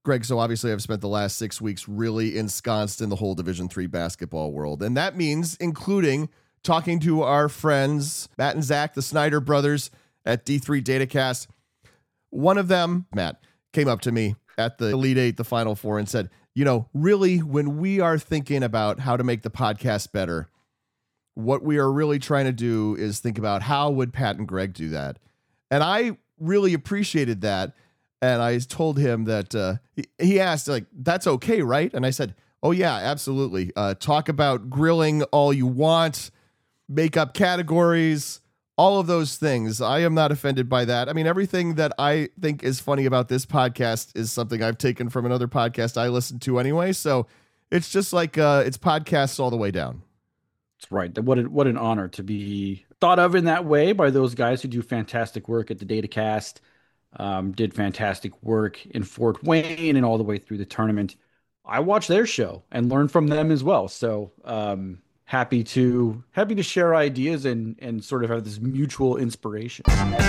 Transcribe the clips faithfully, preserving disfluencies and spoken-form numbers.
Greg, so obviously I've spent the last six weeks really ensconced in the whole Division three basketball world. And that means including talking to our friends, Matt and Zach, the Snyder brothers at D three Datacast. One of them, Matt, came up to me at the Elite Eight, the Final Four, and said, you know, really, when we are thinking about how to make the podcast better, what we are really trying to do is think about how would Pat and Greg do that. And I really appreciated that. And I told him that uh, he, he asked, like, that's okay, right? And I said, oh, yeah, absolutely. Uh, talk about grilling all you want, make up categories, all of those things. I am not offended by that. I mean, everything that I think is funny about this podcast is something I've taken from another podcast I listen to anyway. So it's just like uh, it's podcasts all the way down. That's right. What, a, what an honor to be thought of in that way by those guys who do fantastic work at the Datacast. Um, did fantastic work in Fort Wayne and all the way through the tournament. I watched their show and learned from them as well. So um, happy to happy to share ideas and and sort of have this mutual inspiration.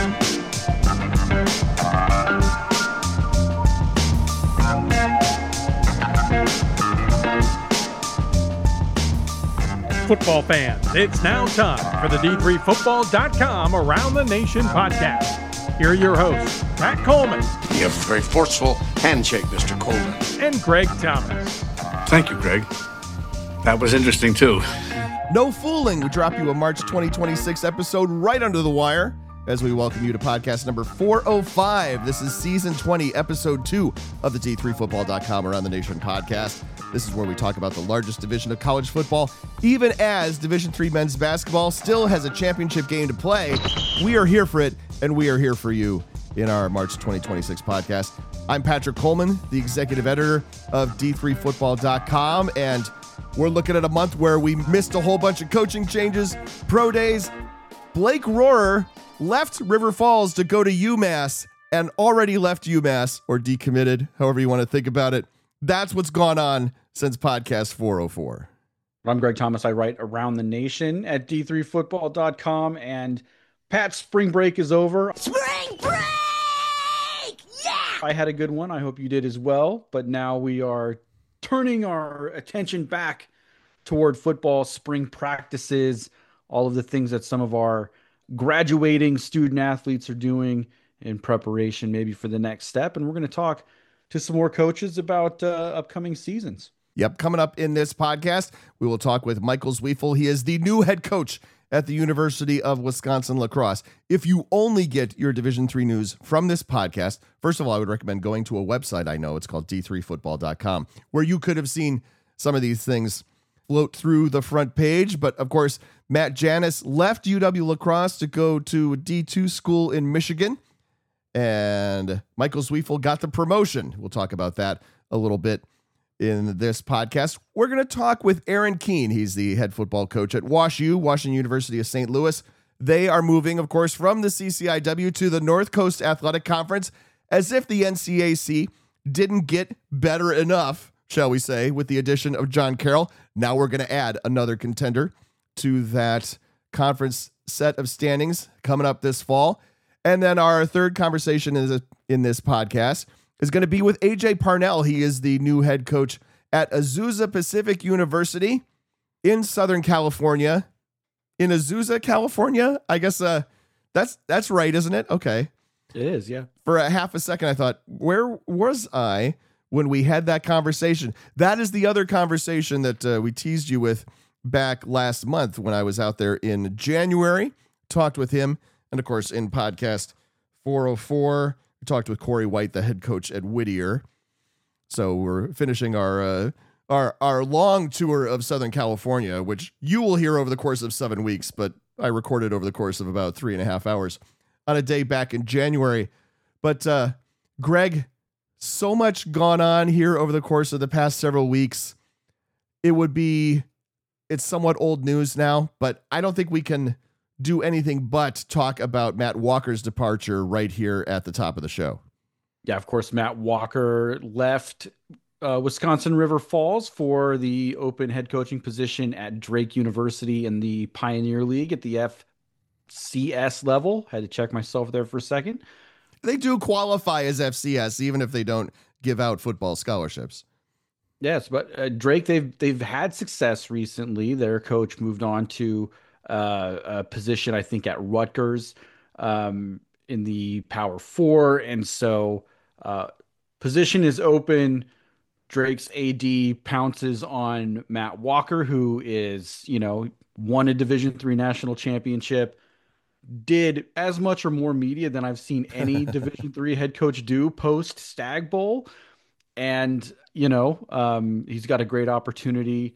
Football fans, it's now time for the D three football dot com Around the Nation podcast. Here are your hosts, Pat Coleman. You have a very forceful handshake, Mister Coleman. And Greg Thomas. Thank you, Greg. That was interesting, too. No fooling. We drop you a March twenty twenty-six episode right under the wire as we welcome you to podcast number four oh five. This is season twenty, episode two of the D three football dot com Around the Nation podcast. This is where we talk about the largest division of college football, even as Division three men's basketball still has a championship game to play. We are here for it, and we are here for you in our March twenty twenty-six podcast. I'm Patrick Coleman, the executive editor of D three football dot com, and we're looking at a month where we missed a whole bunch of coaching changes, pro days. Blake Rohrer left River Falls to go to UMass and already left UMass, or decommitted, however you want to think about it. That's what's gone on since podcast four oh four. I'm Greg Thomas. I write Around the Nation at D three football dot com, and Pat's spring break is over. Spring break! Yeah! I had a good one. I hope you did as well. But now we are turning our attention back toward football, spring practices, all of the things that some of our graduating student athletes are doing in preparation maybe for the next step. And we're going to talk to some more coaches about uh, upcoming seasons. Yep. Coming up in this podcast, we will talk with Michael Zwiefel. He is the new head coach at the University of Wisconsin-La Crosse. If you only get your Division three news from this podcast, first of all, I would recommend going to a website I know. It's called D three football dot com, where you could have seen some of these things float through the front page. But of course, Matt Janis left U W-La Crosse to go to a D two school in Michigan. And Michael Zwiefel got the promotion. We'll talk about that a little bit in this podcast. We're going to talk with Aaron Keene. He's the head football coach at WashU, Washington University of Saint Louis. They are moving, of course, from the C C I W to the North Coast Athletic Conference, as if the N C A C didn't get better enough, shall we say, with the addition of John Carroll. Now we're going to add another contender to that conference set of standings coming up this fall. And then our third conversation is in this podcast is going to be with A J Parnell. He is the new head coach at Azusa Pacific University in Southern California. In Azusa, California? I guess uh, that's that's right, isn't it? Okay. It is, yeah. For a half a second, I thought, where was I when we had that conversation? That is the other conversation that uh, we teased you with back last month when I was out there in January. Talked with him. And of course, in podcast four oh four, we talked with Corey White, the head coach at Whittier. So we're finishing our uh, our our long tour of Southern California, which you will hear over the course of seven weeks, but I recorded over the course of about three and a half hours on a day back in January. But uh, Greg, so much gone on here over the course of the past several weeks. It would be, it's somewhat old news now, but I don't think we can do anything but talk about Matt Walker's departure right here at the top of the show. Yeah, of course, Matt Walker left uh, Wisconsin River Falls for the open head coaching position at Drake University in the Pioneer League at the F C S level. Had to check myself there for a second. They do qualify as F C S, even if they don't give out football scholarships. Yes, but uh, Drake, they've they've had success recently. Their coach moved on to uh, a position, I think, at Rutgers um, in the Power Four, and so uh, position is open. Drake's A D pounces on Matt Walker, who is, you know, won a Division three national championship, did as much or more media than I've seen any Division three head coach do post Stag Bowl. And, you know, um, he's got a great opportunity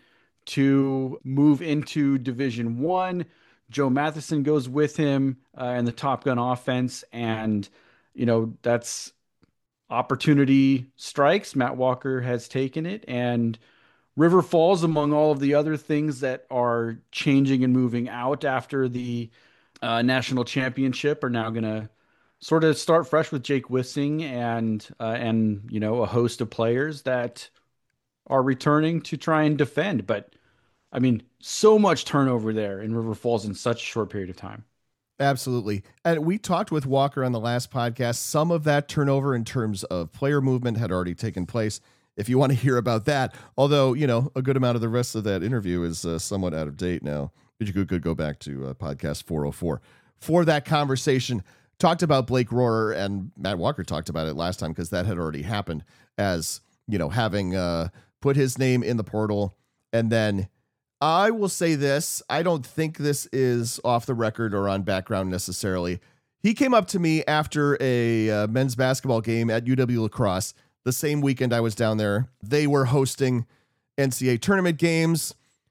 to move into Division One. Joe Matheson goes with him uh, in the Top Gun offense. And, you know, that's opportunity strikes. Matt Walker has taken it. And River Falls, among all of the other things that are changing and moving out after the uh, national championship, are now going to sort of start fresh with Jake Wissing and uh, and you know, a host of players that are returning to try and defend. But I mean, so much turnover there in River Falls in such a short period of time. Absolutely. And we talked with Walker on the last podcast. Some of that turnover in terms of player movement had already taken place. If you want to hear about that, although, you know, a good amount of the rest of that interview is uh, somewhat out of date now, but you could, could go back to uh, podcast four oh four for that conversation. Talked about Blake Rohrer, and Matt Walker talked about it last time because that had already happened, as, you know, having uh, put his name in the portal. And then I will say this, I don't think this is off the record or on background necessarily. He came up to me after a uh, men's basketball game at U W La Crosse. The same weekend I was down there, they were hosting N C A A tournament games.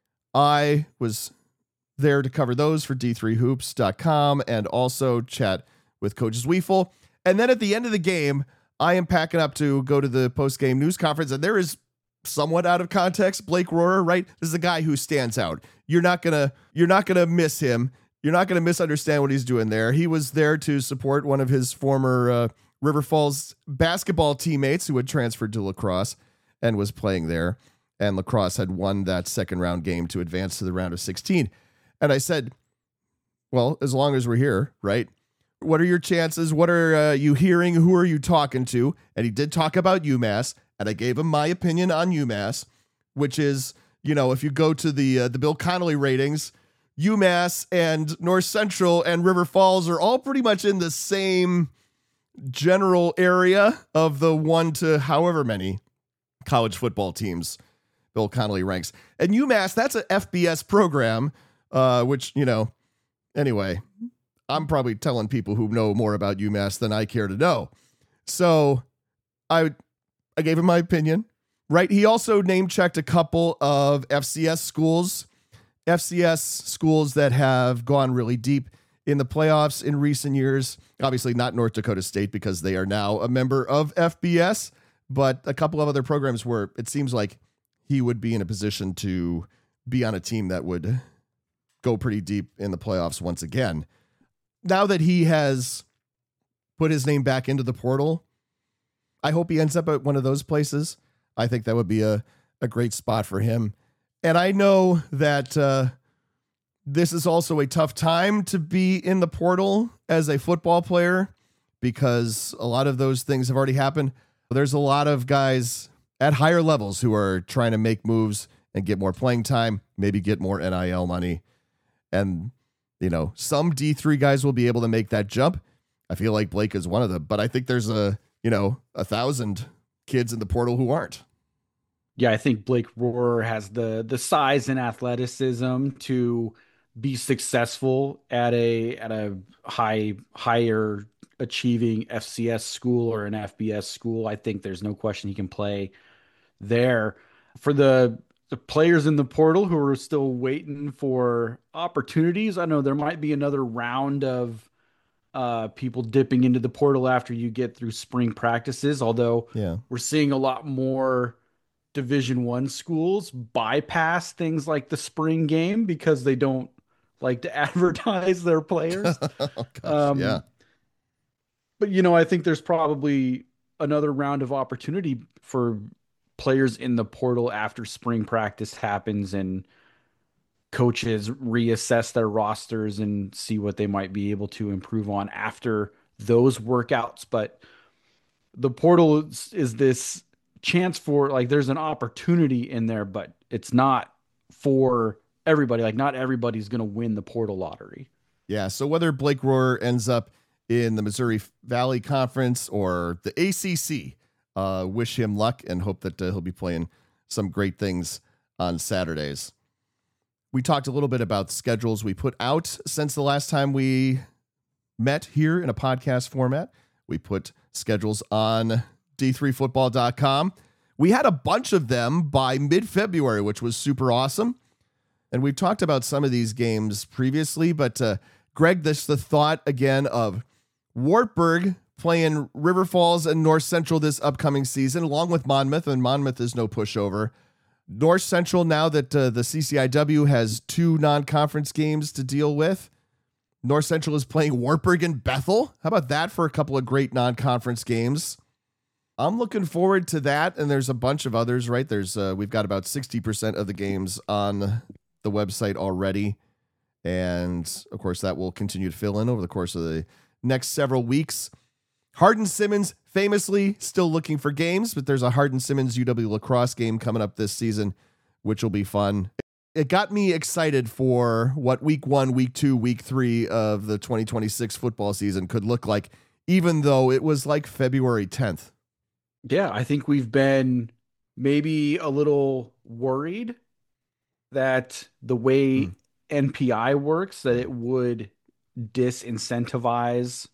I was there to cover those for D three hoops dot com and also chat with Coach Zweifel. And then at the end of the game, I am packing up to go to the post-game news conference, and there is somewhat out of context Blake Rohrer, right? This is a guy who stands out. You're not gonna, you're not gonna miss him. You're not gonna misunderstand what he's doing there. He was there to support one of his former uh, River Falls basketball teammates who had transferred to La Crosse and was playing there. And La Crosse had won that second round game to advance to the round of sixteen. And I said, well, as long as we're here, right? What are your chances? What are uh, you hearing? Who are you talking to? And he did talk about UMass, and I gave him my opinion on UMass, which is, you know, if you go to the uh, the Bill Connolly ratings, UMass and North Central and River Falls are all pretty much in the same general area of the one to however many college football teams Bill Connolly ranks. And UMass, that's an F B S program, uh, which, you know, anyway, I'm probably telling people who know more about UMass than I care to know. So I I gave him my opinion, right? He also name checked a couple of F C S schools, F C S schools that have gone really deep in the playoffs in recent years. Obviously not North Dakota State because they are now a member of F B S, but a couple of other programs where it seems like he would be in a position to be on a team that would go pretty deep in the playoffs once again. Now that he has put his name back into the portal, I hope he ends up at one of those places. I think that would be a, a great spot for him. And I know that uh, this is also a tough time to be in the portal as a football player because a lot of those things have already happened. There's a lot of guys at higher levels who are trying to make moves and get more playing time, maybe get more N I L money. And, you know, some D three guys will be able to make that jump. I feel like Blake is one of them, but I think there's a, you know, a thousand kids in the portal who aren't. Yeah, I think Blake Rohrer has the the size and athleticism to be successful at a at a high higher achieving F C S school or an F B S school. I think there's no question he can play there. For the the players in the portal who are still waiting for opportunities, I know there might be another round of uh, people dipping into the portal after you get through spring practices. Although yeah. we're seeing a lot more Division One schools bypass things like the spring game because they don't like to advertise their players. oh, gosh, um, yeah. But, you know, I think there's probably another round of opportunity for players in the portal after spring practice happens and coaches reassess their rosters and see what they might be able to improve on after those workouts. But the portal is, is this chance for like there's an opportunity in there, but it's not for everybody. Like not everybody's going to win the portal lottery. Yeah. So whether Blake Rohr ends up in the Missouri Valley Conference or the A C C, uh, wish him luck and hope that uh, he'll be playing some great things on Saturdays. We talked a little bit about schedules we put out since the last time we met here in a podcast format. We put schedules on D three football dot com. We had a bunch of them by mid-February, which was super awesome. And we've talked about some of these games previously, but uh, Greg, this the thought again of Wartburg playing River Falls and North Central this upcoming season, along with Monmouth, and Monmouth is no pushover. North Central, now that uh, the C C I W has two non-conference games to deal with, North Central is playing Wartburg and Bethel. How about that for a couple of great non-conference games? I'm looking forward to that, and there's a bunch of others, right? There's uh, we've got about sixty percent of the games on the website already, and of course that will continue to fill in over the course of the next several weeks. Hardin Simmons famously still looking for games, but there's a Hardin Simmons U W La Crosse game coming up this season, which will be fun. It got me excited for what week one, week two, week three of the twenty twenty-six football season could look like, even though it was like February tenth. Yeah, I think we've been maybe a little worried that the way mm. N P I works, that it would disincentivize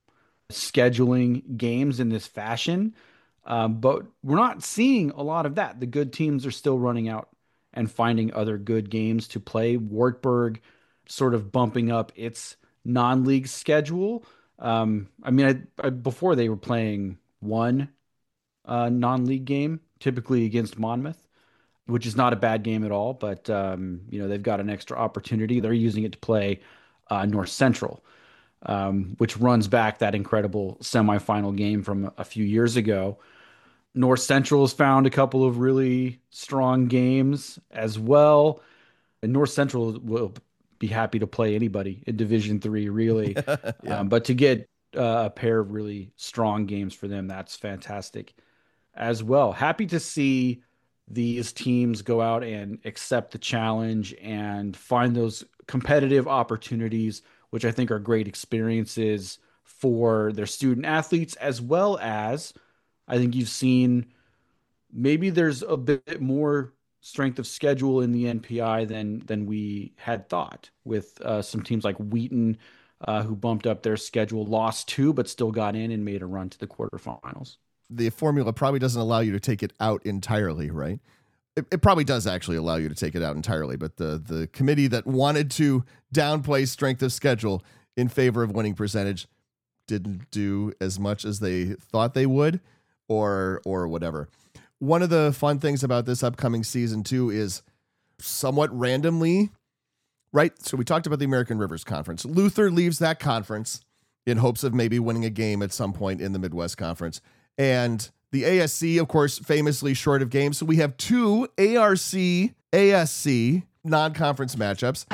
scheduling games in this fashion. Um, but we're not seeing a lot of that. The good teams are still running out and finding other good games to play. Wartburg sort of bumping up its non-league schedule. Um, I mean, I, I, before they were playing one uh, non-league game, typically against Monmouth, which is not a bad game at all. But, um, you know, they've got an extra opportunity. They're using it to play uh, North Central, um, which runs back that incredible semifinal game from a few years ago. North Central has found a couple of really strong games as well. And North Central will be happy to play anybody in Division Three, really. yeah. um, but to get uh, a pair of really strong games for them, that's fantastic as well. Happy to see these teams go out and accept the challenge and find those competitive opportunities, which I think are great experiences for their student athletes, as well as I think you've seen maybe there's a bit more strength of schedule in the N P I than than we had thought, with uh, some teams like Wheaton, uh, who bumped up their schedule, lost two, but still got in and made a run to the quarterfinals. The formula probably doesn't allow you to take it out entirely, right? It, it probably does actually allow you to take it out entirely, but the the committee that wanted to downplay strength of schedule in favor of winning percentage didn't do as much as they thought they would, or or whatever. One of the fun things about this upcoming season too is somewhat randomly, right? So we talked about the American Rivers Conference. Luther leaves that conference in hopes of maybe winning a game at some point in the Midwest Conference. And the A S C, of course, famously short of games. So we have two A R C, A S C non-conference matchups.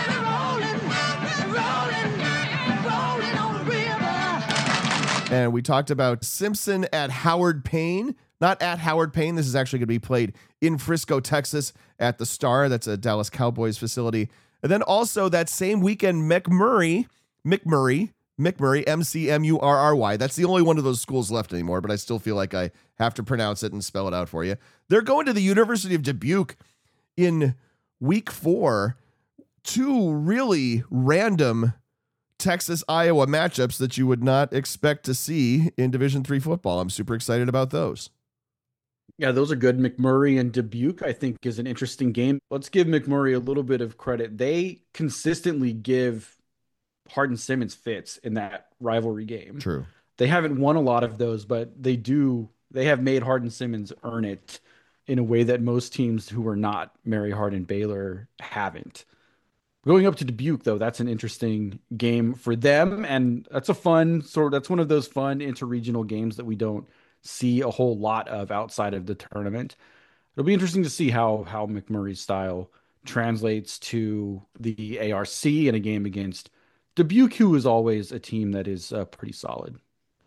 And we talked about Simpson at Howard Payne. Not at Howard Payne. This is actually going to be played in Frisco, Texas at the Star. That's a Dallas Cowboys facility. And then also that same weekend, McMurray, McMurray, McMurray, M C M U R R Y. That's the only one of those schools left anymore, but I still feel like I have to pronounce it and spell it out for you. They're going to the University of Dubuque in week four. Two really random Texas-Iowa matchups that you would not expect to see in Division three football. I'm super excited about those. Yeah, those are good. McMurray and Dubuque, I think, is an interesting game. Let's give McMurray a little bit of credit. They consistently give Hardin Simmons fits in that rivalry game. True. They haven't won a lot of those, but they do. They have made Hardin Simmons earn it in a way that most teams who are not Mary Hardin Baylor haven't. Going up to Dubuque, though, that's an interesting game for them, and that's a fun sort. That's one of those fun interregional games that we don't see a whole lot of outside of the tournament. It'll be interesting to see how how McMurray's style translates to the A R C in a game against Dubuque, who is always a team that is uh, pretty solid.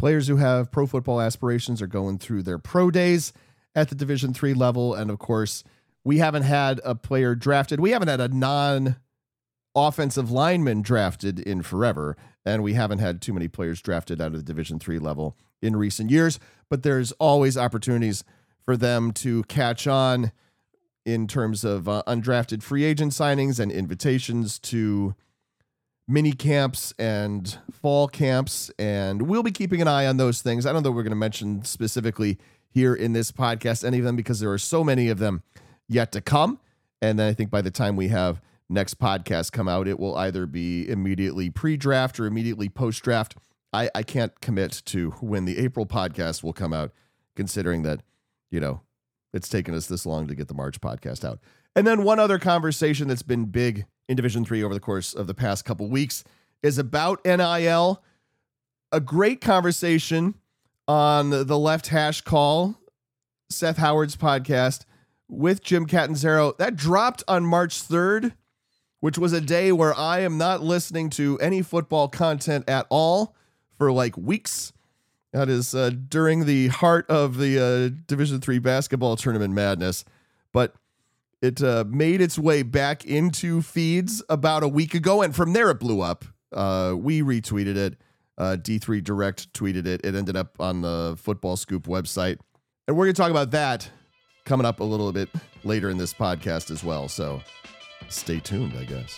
players who have pro football aspirations are going through their pro days at the Division three level. And of course, we haven't had a player drafted. We haven't had a non offensive lineman drafted in forever. And we haven't had too many players drafted out of the Division three level in recent years, but there's always opportunities for them to catch on in terms of uh, undrafted free agent signings and invitations to mini camps and fall camps. And we'll be keeping an eye on those things. I don't know if we're going to mention specifically here in this podcast any of them, because there are so many of them yet to come. And then I think by the time we have next podcast come out, it will either be immediately pre-draft or immediately post-draft. I, I can't commit to when the April podcast will come out, considering that, you know, it's taken us this long to get the March podcast out. And then one other conversation that's been big in Division three over the course of the past couple weeks is about N I L. A great conversation on the Left Hash Call, Seth Howard's podcast with Jim Catanzaro. That dropped on March third, which was a day where I am not listening to any football content at all for like weeks. That is uh, during the heart of the uh, Division three basketball tournament madness. But it uh, made its way back into feeds about a week ago, and from there it blew up. Uh, we retweeted it. Uh, D three Direct tweeted it. It ended up on the Football Scoop website. And we're going to talk about that coming up a little bit later in this podcast as well. So stay tuned, I guess.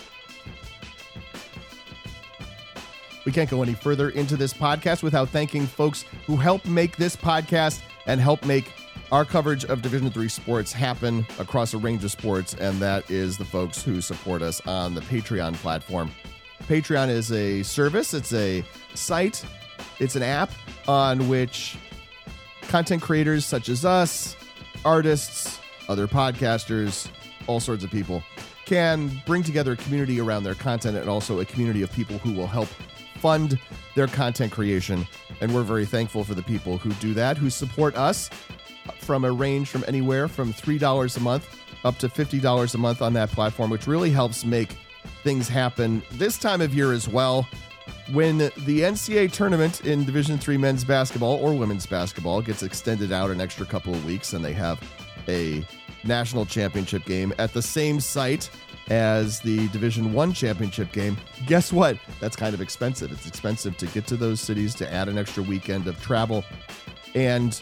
We can't go any further into this podcast without thanking folks who help make this podcast and help make our coverage of Division three sports happen across a range of sports, and that is the folks who support us on the Patreon platform. Patreon is a service, it's a site, it's an app on which content creators such as us, artists, other podcasters, all sorts of people can bring together a community around their content, and also a community of people who will help fund their content creation. And we're very thankful for the people who do that, who support us from a range from anywhere from three dollars a month up to fifty dollars a month on that platform, which really helps make things happen this time of year as well. When the N C double A tournament in Division three men's basketball or women's basketball gets extended out an extra couple of weeks, and they have a national championship game at the same site as the Division one championship game, guess what? That's kind of expensive. It's expensive to get to those cities, to add an extra weekend of travel. And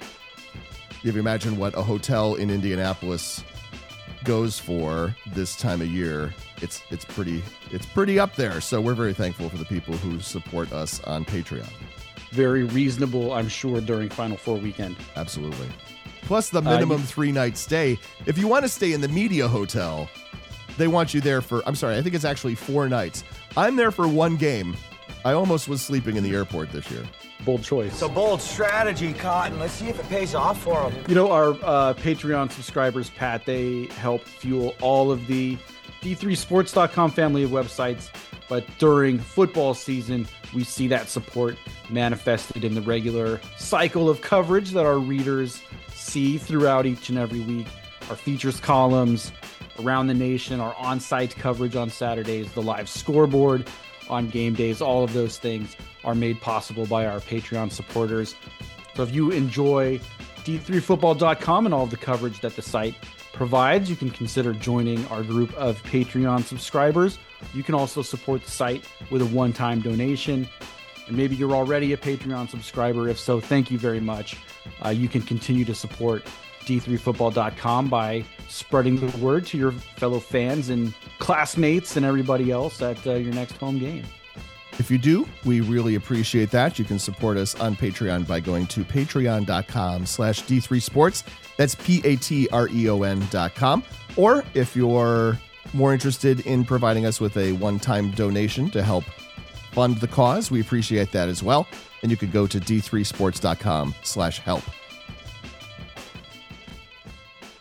if you imagine what a hotel in Indianapolis goes for this time of year, it's it's pretty it's pretty up there. So we're very thankful for the people who support us on Patreon. Very reasonable, I'm sure, during Final Four weekend. Absolutely. Plus the minimum uh, you- three-night stay. If you want to stay in the media hotel, they want you there for, I'm sorry, I think it's actually four nights. I'm there for one game. I almost was sleeping in the airport this year. Bold choice. It's a bold strategy, Cotton. Let's see if it pays off for them. You know, our uh, Patreon subscribers, Pat, they help fuel all of the D three sports dot com family of websites. But during football season, we see that support manifested in the regular cycle of coverage that our readers see throughout each and every week. Our features columns around the nation, our on-site coverage on Saturdays, the live scoreboard on game days, all of those things are made possible by our Patreon supporters. So if you enjoy D three football dot com and all of the coverage that the site provides, you can consider joining our group of Patreon subscribers. You can also support the site with a one-time donation. And maybe you're already a Patreon subscriber. If so, thank you very much. Uh, you can continue to support D three football dot com by spreading the word to your fellow fans and classmates and everybody else at uh, your next home game. If you do, we really appreciate that. You can support us on Patreon by going to patreon.com slash D3Sports. That's P-A-T-R-E-O-N dot com. Or if you're more interested in providing us with a one-time donation to help fund the cause, we appreciate that as well. And you could go to D3Sports.com slash help.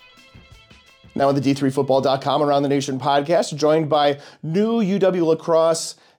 Now on the D three football dot com Around the Nation podcast, joined by new U W Lacrosse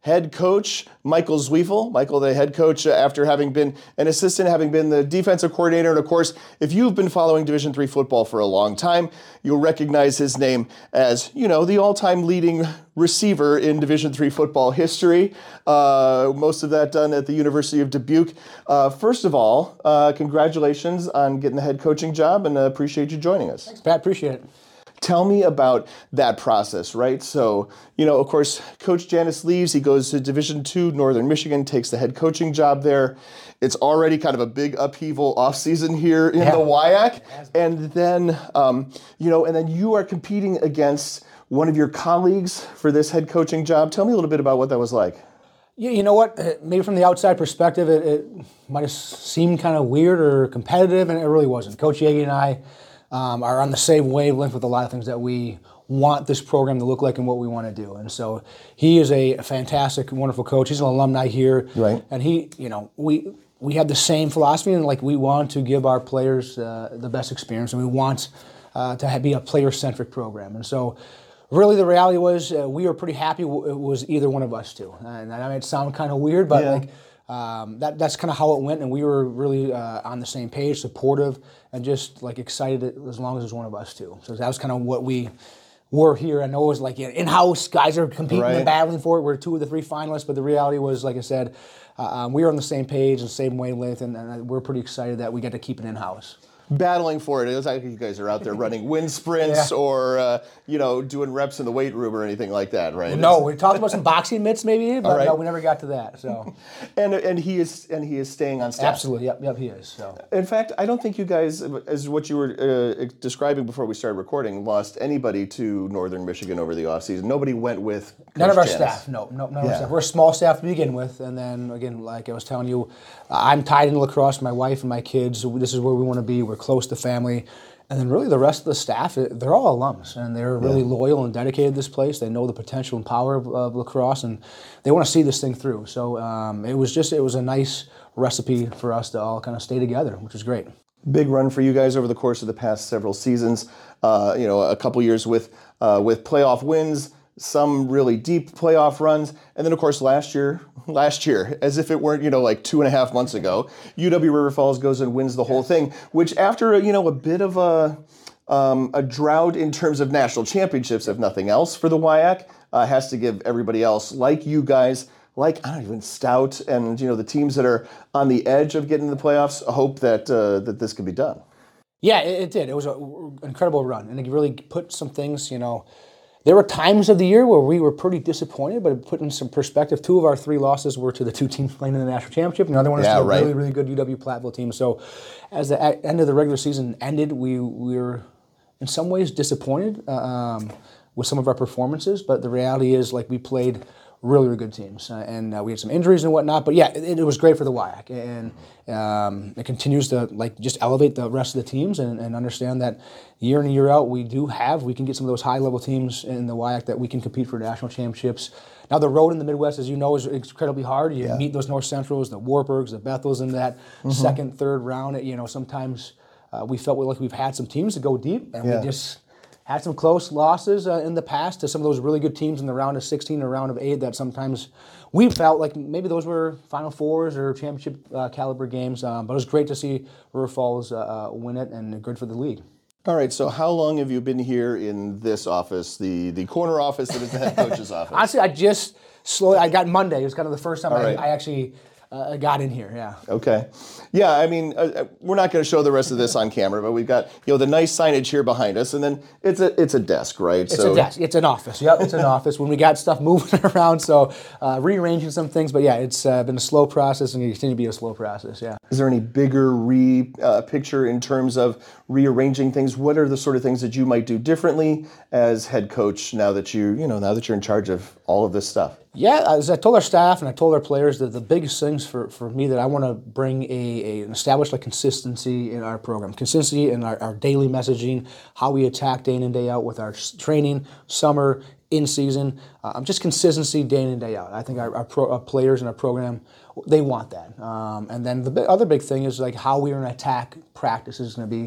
head coach Michael Zwiefel. Michael, the head coach, uh, after having been an assistant, having been the defensive coordinator. And of course, if you've been following Division three football for a long time, you'll recognize his name as, you know, the all-time leading receiver in Division three football history. Uh, most of that done at the University of Dubuque. Uh, first of all, uh, congratulations on getting the head coaching job, and uh, appreciate you joining us. Thanks, Pat. Appreciate it. Tell me about that process, right? So, you know, of course, Coach Janis leaves. He goes to Division two, Northern Michigan, takes the head coaching job there. It's already kind of a big upheaval offseason here in yeah. the W I A C. And then, um, you know, and then you are competing against one of your colleagues for this head coaching job. Tell me a little bit about what that was like. You, you know what? Maybe from the outside perspective, it, it might have seemed kind of weird or competitive, and it really wasn't. Coach Yagi and I Um, are on the same wavelength with a lot of things that we want this program to look like and what we want to do. And so he is a fantastic, wonderful coach. He's an alumni here. Right. And he, you know, we we have the same philosophy, and like we want to give our players uh, the best experience, and we want uh, to have, be a player-centric program. And so really the reality was uh, we were pretty happy w- it was either one of us two. And that might sound kind of weird, but yeah. like, Um, that that's kind of how it went, and we were really uh, on the same page, supportive, and just like excited as long as it was one of us too. So that was kind of what we were here. I know it was like in-house guys are competing right. and battling for it. We're two of the three finalists, but the reality was, like I said, uh, um, we were on the same page, the same wavelength, and, and we're pretty excited that we get to keep it in-house. Battling for it. It was like you guys are out there running wind sprints yeah. or, uh, you know, doing reps in the weight room or anything like that, right? No, we talked about some boxing mitts maybe, but right. no, we never got to that. So, and and he is and he is staying on staff. Absolutely, yep, yep, he is. So, in fact, I don't think you guys, as what you were uh, describing before we started recording, lost anybody to Northern Michigan over the offseason. Nobody went with Coach None of our Janis. staff, no, no, none yeah. of our staff. We're a small staff to begin with, and then again, like I was telling you, I'm tied into lacrosse. My wife and my kids. This is where we want to be. We're close to family, and then really the rest of the staff, they're all alums, and they're really yeah. loyal and dedicated to this place. They know the potential and power of, of lacrosse, and they want to see this thing through. So um, it was just, it was a nice recipe for us to all kind of stay together, which was great. Big run for you guys over the course of the past several seasons. Uh, you know, a couple years with uh, with playoff wins, some really deep playoff runs, and then of course last year, last year, as if it weren't, you know, like two and a half months ago, U W River Falls goes and wins the whole thing, which after, you know, a bit of a um, a drought in terms of national championships, if nothing else, for the W I A C, uh, has to give everybody else, like you guys, like, I don't even, Stout and, you know, the teams that are on the edge of getting to the playoffs, hope that uh, that this can be done. Yeah, it, it did. It was an incredible run, and it really put some things, you know, there were times of the year where we were pretty disappointed, but it put in some perspective. Two of our three losses were to the two teams playing in the national championship. Another one is yeah, to a right. really, really good U W Platteville team. So as the end of the regular season ended, we, we were in some ways disappointed uh, um, with some of our performances, but the reality is, like, we played really, really good teams. Uh, and uh, we had some injuries and whatnot, but yeah, it, it was great for the W I A C. And um, it continues to, like, just elevate the rest of the teams and, and understand that year in and year out, we do have, we can get some of those high-level teams in the W I A C that we can compete for national championships. Now, the road in the Midwest, as you know, is incredibly hard. You yeah. meet those North Centrals, the Warburgs, the Bethels in that mm-hmm. second, third round. You know, sometimes uh, we felt like we've had some teams that go deep, and yeah. we just had some close losses uh, in the past to some of those really good teams in the round of sixteen or round of eight that sometimes we felt like maybe those were Final Fours or championship uh, caliber games. Um, but it was great to see River Falls uh, win it, and good for the league. All right, so how long have you been here in this office, the, the corner office that is the head coach's office? Honestly, I just slowly, I got Monday. It was kind of the first time I, right. I actually uh, got in here, yeah. Okay. Yeah, I mean, uh, we're not going to show the rest of this on camera, but we've got, you know, the nice signage here behind us, and then it's a it's a desk, right? It's so, a desk. It's an office. Yep, it's an office. When we got stuff moving around, so uh, rearranging some things, but yeah, it's uh, been a slow process and it continue to be a slow process, yeah. Is there any bigger re uh, picture in terms of rearranging things? What are the sort of things that you might do differently as head coach now that you, you know, now that you're in charge of all of this stuff? Yeah, as I told our staff and I told our players that the biggest things for, for me that I want to bring a, a an established like consistency in our program, consistency in our, our daily messaging, how we attack day in and day out with our training, summer, in season, um, just consistency day in and day out. I think our, our, pro, our players in our program, they want that. Um, and then the other big thing is like how we're going to attack practice is going to be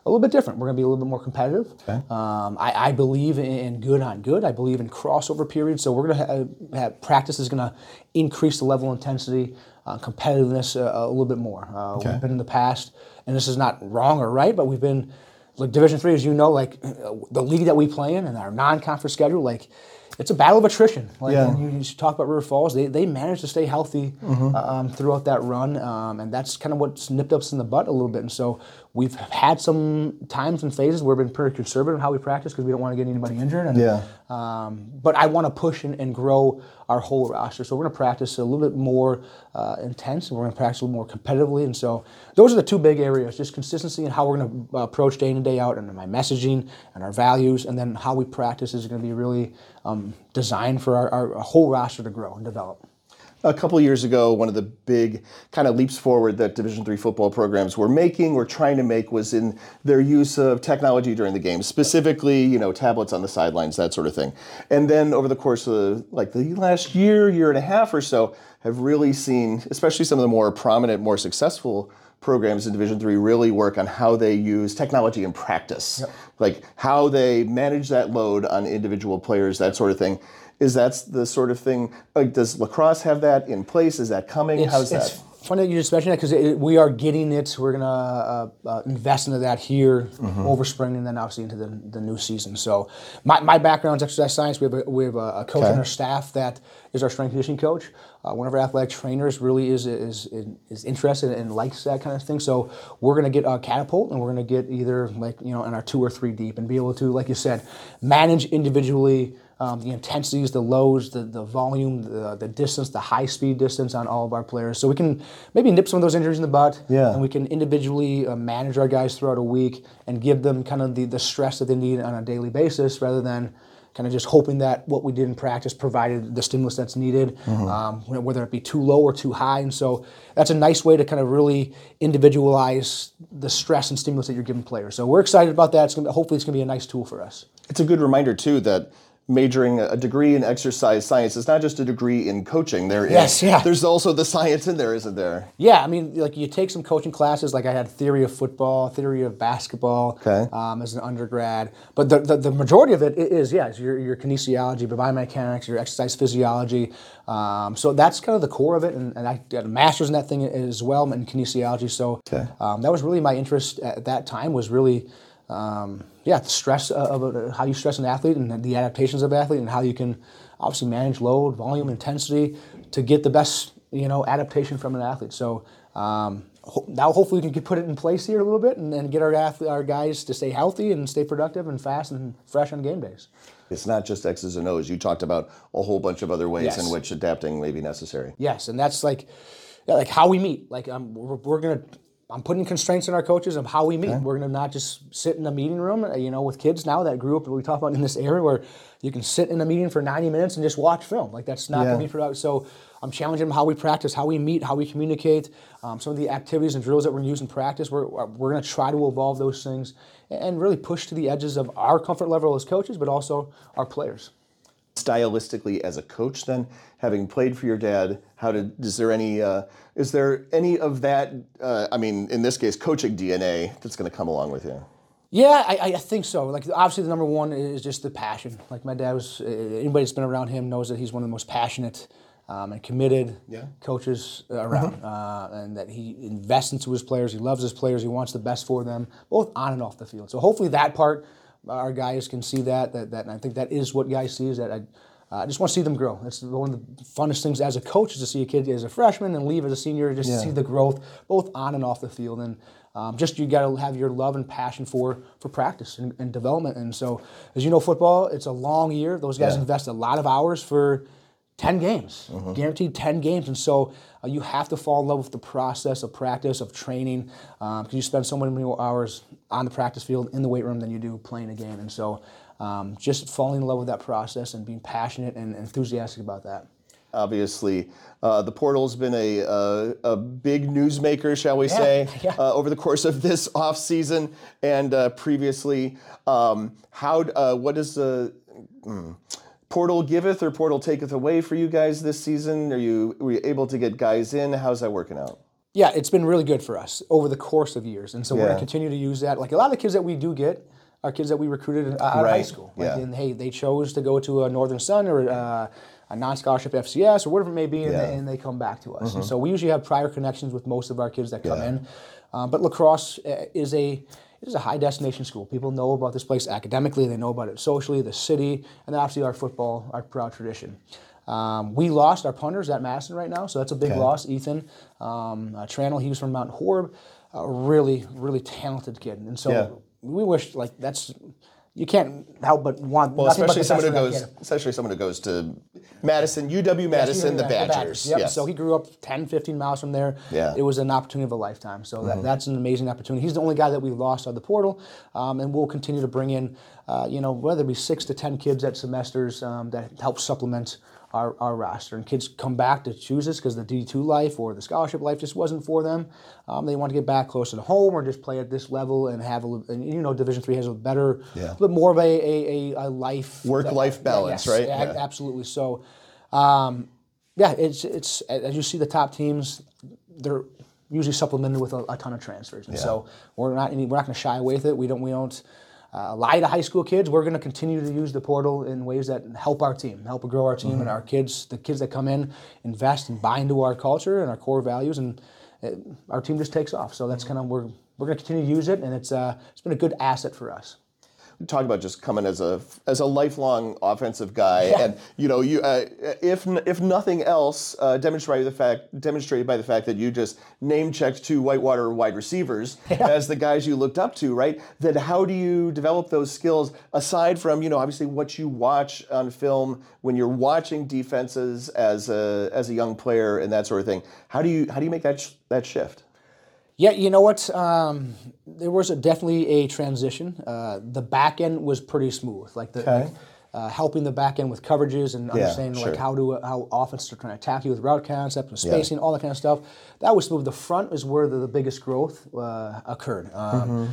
a little bit different. We're going to be a little bit more competitive. Okay. Um, I, I believe in good on good. I believe in crossover periods. So we're going to have, have practice is going to increase the level of intensity, uh, competitiveness uh, a little bit more. Uh, Okay. We've been in the past, and this is not wrong or right, but we've been like Division Three, as you know, like uh, the league that we play in and our non-conference schedule, like. It's a battle of attrition. Like Yeah. when you, you talk about River Falls, they, they managed to stay healthy Mm-hmm. um, throughout that run, um, and that's kind of what's nipped us in the butt a little bit. And so we've had some times and phases where we've been pretty conservative in how we practice because we don't want to get anybody injured. And, Yeah. Um, but I want to push and, and grow our whole roster. So we're going to practice a little bit more uh, intense, and we're going to practice a little more competitively. And so those are the two big areas, just consistency and how we're going to uh, approach day in and day out, and my messaging and our values, and then how we practice is going to be really um, designed for our, our whole roster to grow and develop. A couple of years ago, one of the big kind of leaps forward that Division three football programs were making or trying to make was in their use of technology during the game, specifically, you know, tablets on the sidelines, that sort of thing. And then over the course of like the last year, year and a half or so, have really seen, especially some of the more prominent, more successful programs in Division three really work on how they use technology in practice, Yep. like how they manage that load on individual players, that sort of thing. Is that the sort of thing, like does lacrosse have that in place? Is that coming? It's, How's it's that? funny that you just mentioned that because we are getting it. We're going to uh, uh, invest into that here Mm-hmm. over spring and then obviously into the, the new season. So my, my background is exercise science. We have a, we have a, a coach Okay. on our staff that is our strength and conditioning coach. Uh, one of our athletic trainers really is is is interested and likes that kind of thing. So we're going to get a catapult and we're going to get either like, you know, in our two or three deep and be able to, like you said, manage individually Um, the intensities, the lows, the, the volume, the, the distance, the high speed distance on all of our players. So we can maybe nip some of those injuries in the butt, Yeah. and we can individually uh, manage our guys throughout a week and give them kind of the, the stress that they need on a daily basis rather than kind of just hoping that what we did in practice provided the stimulus that's needed, um, whether it be too low or too high. And so that's a nice way to kind of really individualize the stress and stimulus that you're giving players. So we're excited about that. It's gonna, hopefully it's going to be a nice tool for us. It's a good reminder too that majoring a degree in exercise science is not just a degree in coaching. There Yes, is, yeah. There's also the science in there, isn't there? Yeah, I mean, like you take some coaching classes, like I had theory of football, theory of basketball Okay. um, as an undergrad. But the, the, the majority of it is, yeah, is your, your kinesiology, your biomechanics, your exercise physiology. Um, so that's kind of the core of it. And, and I got a master's in that thing as well, in kinesiology. So Okay. um, that was really my interest at that time was really, um, yeah, the stress of, of how you stress an athlete and the adaptations of an athlete and how you can obviously manage load, volume, intensity to get the best, you know, adaptation from an athlete. So um, ho- now hopefully we can get, put it in place here a little bit and, and get our athlete, our guys to stay healthy and stay productive and fast and fresh on game days. It's not just X's and O's. You talked about a whole bunch of other ways Yes. in which adapting may be necessary. Yes, and that's like, yeah, like how we meet. Like um, we're, we're gonna. I'm putting constraints on our coaches of how we meet. Okay. We're going to not just sit in a meeting room, uh, you know, with kids now that grew up, we talk about in this era where you can sit in a meeting for ninety minutes and just watch film. Like that's not Yeah. going to be productive. So I'm challenging them how we practice, how we meet, how we communicate, um, some of the activities and drills that we're going to use in practice. We're, we're going to try to evolve those things and really push to the edges of our comfort level as coaches, but also our players. Stylistically, as a coach, then having played for your dad, how did is there any uh, is there any of that? Uh, I mean, in this case, coaching D N A that's going to come along with you? Yeah, I, I think so. Like obviously, the number one is just the passion. Like my dad was. Anybody that's been around him knows that he's one of the most passionate um, and committed Yeah. coaches around, uh, and that he invests into his players. He loves his players. He wants the best for them, both on and off the field. So hopefully that part, our guys can see that. That, that and I think that is what guys see is that I. Uh, I just want to see them grow. That's one of the funnest things as a coach is to see a kid as a freshman and leave as a senior, just Yeah. to see the growth both on and off the field. And um, just you got to have your love and passion for for practice and, and development. And so, as you know, football, it's a long year. Those guys Yeah. invest a lot of hours for ten games, guaranteed ten games. And so uh, you have to fall in love with the process of practice, of training, because you spend so many more hours on the practice field, in the weight room, than you do playing a game. And so um, just falling in love with that process and being passionate and enthusiastic about that. Obviously, uh, the portal's been a, a a big newsmaker, shall we Yeah, say, yeah. Uh, over the course of this off season and uh, previously. Um, how uh, what does the mm, portal giveth or portal taketh away for you guys this season? Are you were you able to get guys in? How's that working out? Yeah, it's been really good for us over the course of years, and so we're Yeah. going to continue to use that. Like a lot of the kids that we do get are kids that we recruited out of high Right. school. Like, Yeah. and hey, they chose to go to a Northern Sun or uh, a non-scholarship F C S or whatever it may be, and, Yeah. they, and they come back to us. And so we usually have prior connections with most of our kids that come Yeah. in. Um, but lacrosse uh, is a it is a high destination school. People know about this place academically. They know about it socially, the city, and obviously our football, our proud tradition. Um, we lost our punters at Madison right now, so that's a big Okay. loss. Ethan um, uh, Tranel, he was from Mount Horeb, a really, really talented kid. And so Yeah. we wish, like, that's, you can't help but want Well, nothing but especially the someone who best for goes, that kid. especially someone who goes to Madison, U W Madison, Yes, the Badgers. Yep. Yes. So he grew up ten, fifteen miles from there. Yeah. It was an opportunity of a lifetime. So that, that's an amazing opportunity. He's the only guy that we lost out of the portal, um, and we'll continue to bring in, uh, you know, whether it be six to ten kids at semesters um, that help supplement our, our roster. And kids come back to choose us because the D two life or the scholarship life just wasn't for them. Um, they want to get back closer to home or just play at this level and have a, little- and you know, Division three has a better, Yeah. but more of a, a, a, a life. Work-life balance, yes, right? a- Yeah. Absolutely. So, um, yeah, it's it's as you see the top teams, they're usually supplemented with a, a ton of transfers, and Yeah. so we're not any, we're not going to shy away with it. We don't we don't uh, lie to high school kids. We're going to continue to use the portal in ways that help our team, help grow our team, Mm-hmm. and our kids. The kids that come in invest and buy into our culture and our core values, and it, our team just takes off. So that's kind of we're we're going to continue to use it, and it's uh, it's been a good asset for us. Talk about just coming as a as a lifelong offensive guy, Yeah. and you know, you uh, if if nothing else, uh, demonstrated the fact demonstrated by the fact that you just name checked two Whitewater wide receivers as the guys you looked up to, right? Then how do you develop those skills aside from, you know, obviously what you watch on film when you're watching defenses as a as a young player and that sort of thing? How do you how do you make that sh- that shift? Yeah, you know what? Um, there was a, definitely a transition. Uh, the back end was pretty smooth, like the Okay. like, uh, helping the back end with coverages and understanding sure. like how to how offenses are trying to attack you with route concept and spacing, all that kind of stuff. That was smooth. The front is where the, the biggest growth uh, occurred. Um,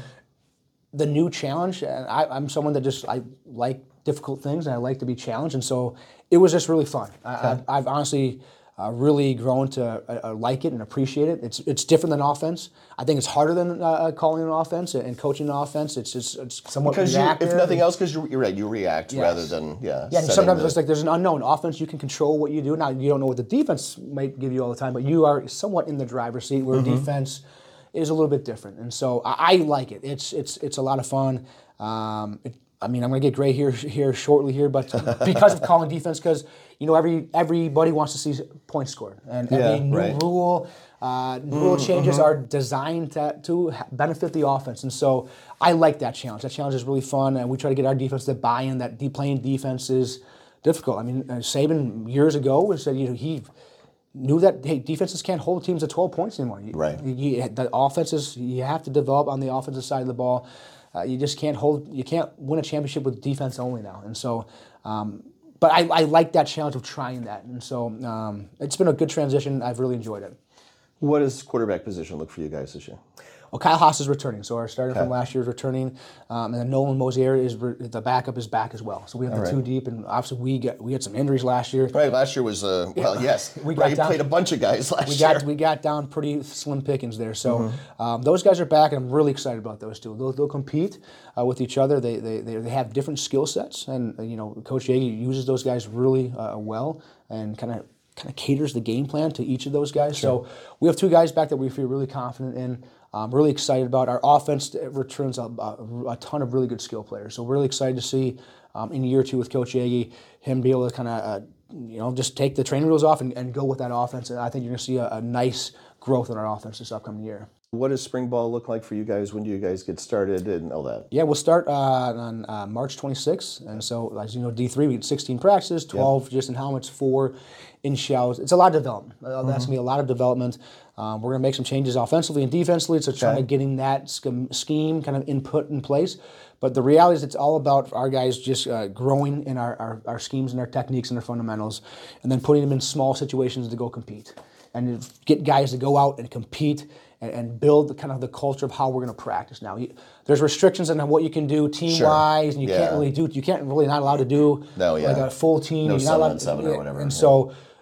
The new challenge, and I, I'm someone that just I like difficult things and I like to be challenged, and so it was just really fun. I, I've, I've honestly. Uh, really grown to uh, uh, like it and appreciate it. It's it's different than offense. I think it's harder than uh, calling an offense and coaching an offense. It's just it's somewhat Because you, reactive. if nothing else, because you're, you're right, you react Yes. rather than yeah. Yeah, and setting sometimes the- it's like there's an unknown. Offense, you can control what you do. Now, you don't know what the defense might give you all the time, but you are somewhat in the driver's seat where Mm-hmm. defense is a little bit different. And so I, I like it. It's it's it's a lot of fun. Um, it, I mean, I'm going to get gray here here shortly here, but because of calling defense, because you know every everybody wants to see points scored, and Yeah, every new right. rule uh, rule changes are designed to, to ha- benefit the offense, and so I like that challenge. That challenge is really fun, and we try to get our defense to buy in. That deep playing defense is difficult. I mean, uh, Saban years ago said you know he knew that hey defenses can't hold teams to twelve points anymore. You- Right. you- the offenses you have to develop on the offensive side of the ball. Uh, you just can't hold. You can't win a championship with defense only now. And so, um, but I, I like that challenge of trying that. And so um, it's been a good transition. I've really enjoyed it. What does quarterback position look for you guys this year? Well, Kyle Haas is returning, so our starter from last year is returning, um, and then Nolan Mosier is re- the backup is back as well. So we have the right. two deep, and obviously we got we had some injuries last year. Right, last year was uh, well, yes, We got right. You down- played a bunch of guys last We year. got we got down pretty slim pickings there. So Mm-hmm. um, those guys are back, and I'm really excited about those two. They'll, they'll compete uh, with each other. They, they they they have different skill sets, and uh, you know Coach Yagi uses those guys really uh, well, and kind of kind of caters the game plan to each of those guys. So we have two guys back that we feel really confident in. I'm really excited about. Our offense returns a, a, a ton of really good skill players. So we're really excited to see um, in year two with Coach Yagi, him be able to kind of, uh, you know, just take the training wheels off and, and go with that offense. And I think you're going to see a, a nice growth in our offense this upcoming year. What does spring ball look like for you guys? When do you guys get started and all that? Yeah, we'll start uh, on uh, March twenty-sixth. And so, as you know, D three, we get sixteen practices, twelve just in helmets, four in shells. It's a lot of development. Uh, Mm-hmm. That's going to be a lot of development. Um, we're going to make some changes offensively and defensively. So trying Okay. to getting that scheme, scheme kind of input in place. But the reality is it's all about our guys just uh, growing in our, our, our schemes and our techniques and our fundamentals, and then putting them in small situations to go compete. And get guys to go out and compete and, and build the, kind of the culture of how we're going to practice. Now, you, there's restrictions on what you can do team-wise, and you Yeah. can't really do. You can't really not allowed to do No, yeah. like a full team. No You're not seven allowed on seven or whatever, And yeah. so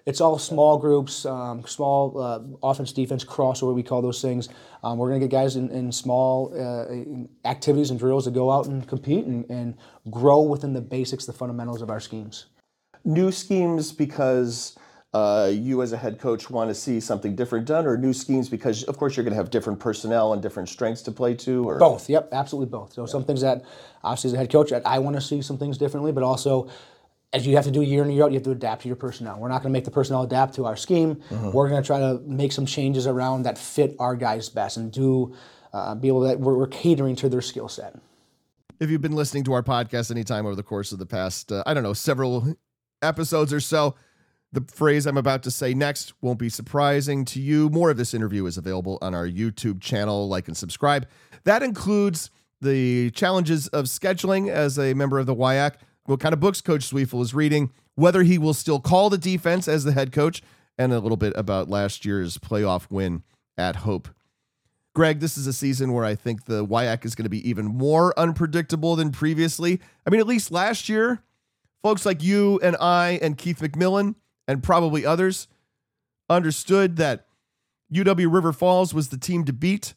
it's all small groups, um, small uh, offense, defense, crossover, we call those things. Um, we're going to get guys in, in small uh, activities and drills to go out and compete and, and grow within the basics, the fundamentals of our schemes. New schemes because uh, you as a head coach want to see something different done, or new schemes because, of course, you're going to have different personnel and different strengths to play to? Or both, yep, absolutely both. So yeah. Some things that, obviously as a head coach, I want to see some things differently, but also as you have to do year in and year out, you have to adapt to your personnel. We're not going to make the personnel adapt to our scheme. Mm-hmm. We're going to try to make some changes around that fit our guys best and do uh, be able that we're, we're catering to their skill set. If you've been listening to our podcast anytime over the course of the past, uh, I don't know, several episodes or so, the phrase I'm about to say next won't be surprising to you. More of this interview is available on our YouTube channel. Like and subscribe. That includes the challenges of scheduling as a member of the W I A C, what kind of books Coach Zwiefel is reading, whether he will still call the defense as the head coach, and a little bit about last year's playoff win at Hope. Greg, this is a season where I think the W I A C is going to be even more unpredictable than previously. I mean, at least last year, folks like you and I and Keith McMillan and probably others understood that U W River Falls was the team to beat.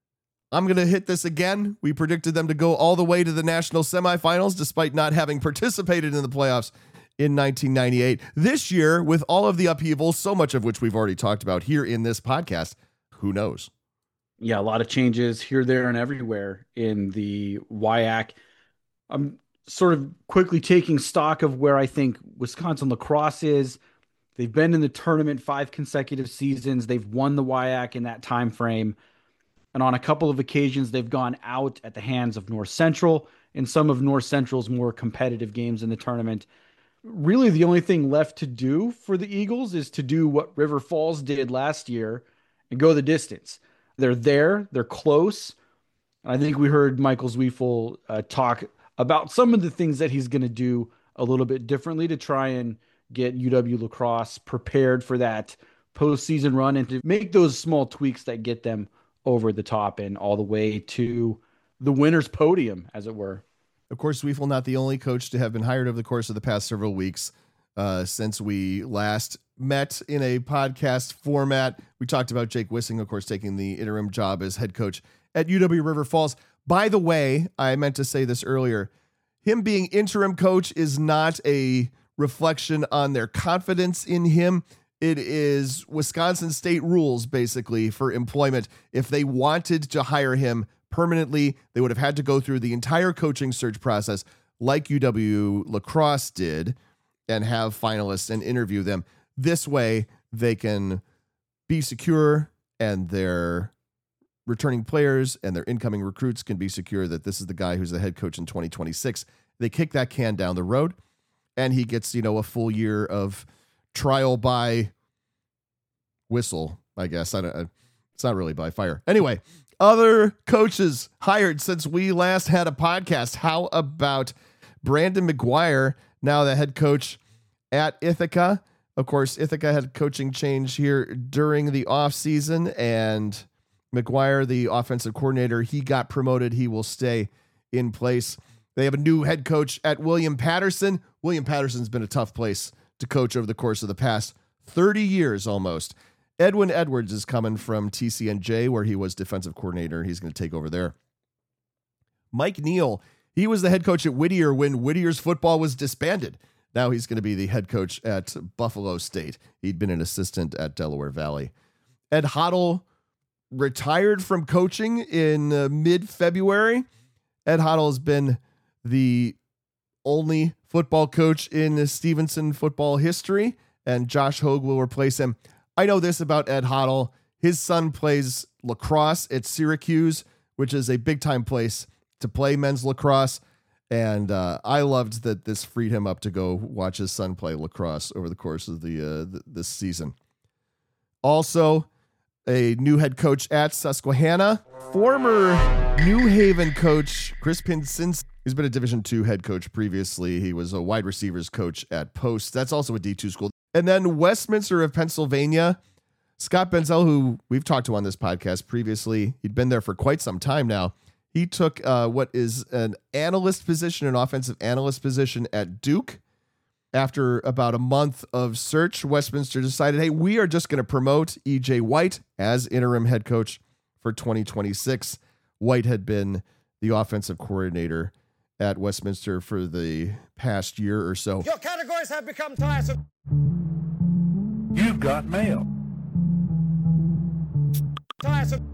I'm going to hit this again. We predicted them to go all the way to the national semifinals despite not having participated in the playoffs in nineteen ninety-eight. This year, with all of the upheaval, so much of which we've already talked about here in this podcast, who knows? Yeah, a lot of changes here, there, and everywhere in the W I A C. I'm sort of quickly taking stock of where I think Wisconsin lacrosse is. They've been in the tournament five consecutive seasons. They've won the W I A C in that time frame. And on a couple of occasions, they've gone out at the hands of North Central in some of North Central's more competitive games in the tournament. Really, the only thing left to do for the Eagles is to do what River Falls did last year and go the distance. They're there. They're close. I think we heard Michael Zwiefel uh, talk about some of the things that he's going to do a little bit differently to try and get U W lacrosse prepared for that postseason run and to make those small tweaks that get them over the top and all the way to the winner's podium, as it were. Of course, Zwiefel not the only coach to have been hired over the course of the past several weeks. Uh, since we last met in a podcast format, we talked about Jake Wissing, of course, taking the interim job as head coach at U W River Falls. By the way, I meant to say this earlier. Him being interim coach is not a reflection on their confidence in him. It is Wisconsin state rules, basically, for employment. If they wanted to hire him permanently, they would have had to go through the entire coaching search process like U W lacrosse did and have finalists and interview them. This way, they can be secure and their returning players and their incoming recruits can be secure that this is the guy who's the head coach in twenty twenty-six. They kick that can down the road, and he gets, you know, a full year of trial by whistle, I guess. I don't, it's not really by fire. Anyway, other coaches hired since we last had a podcast. How about Brandon McGuire, now the head coach at Ithaca? Of course, Ithaca had a coaching change here during the offseason, and McGuire, the offensive coordinator, he got promoted. He will stay in place. They have a new head coach at William Patterson. William Patterson's been a tough place to coach over the course of the past thirty years almost. Edwin Edwards is coming from T C N J, where he was defensive coordinator. He's going to take over there. Mike Neal, he was the head coach at Whittier when Whittier's football was disbanded. Now he's going to be the head coach at Buffalo State. He'd been an assistant at Delaware Valley. Ed Hoddle retired from coaching in uh, mid-February. Ed Hoddle has been the only football coach in Stevenson football history, and Josh Hogue will replace him. I know this about Ed Hoddle. His son plays lacrosse at Syracuse, which is a big-time place to play men's lacrosse, and uh, I loved that this freed him up to go watch his son play lacrosse over the course of the uh, th- this season. Also, a new head coach at Susquehanna, former New Haven coach Chris Pinsinski. He's been a Division two head coach previously. He was a wide receivers coach at Post. That's also a D two school. And then Westminster of Pennsylvania, Scott Benzel, who we've talked to on this podcast previously. He'd been there for quite some time now. He took uh, what is an analyst position, an offensive analyst position at Duke. After about a month of search, Westminster decided, hey, we are just going to promote E J White as interim head coach for twenty twenty-six. White had been the offensive coordinator at Westminster for the past year or so. Your categories have become tiresome. You've got mail. Tiresome.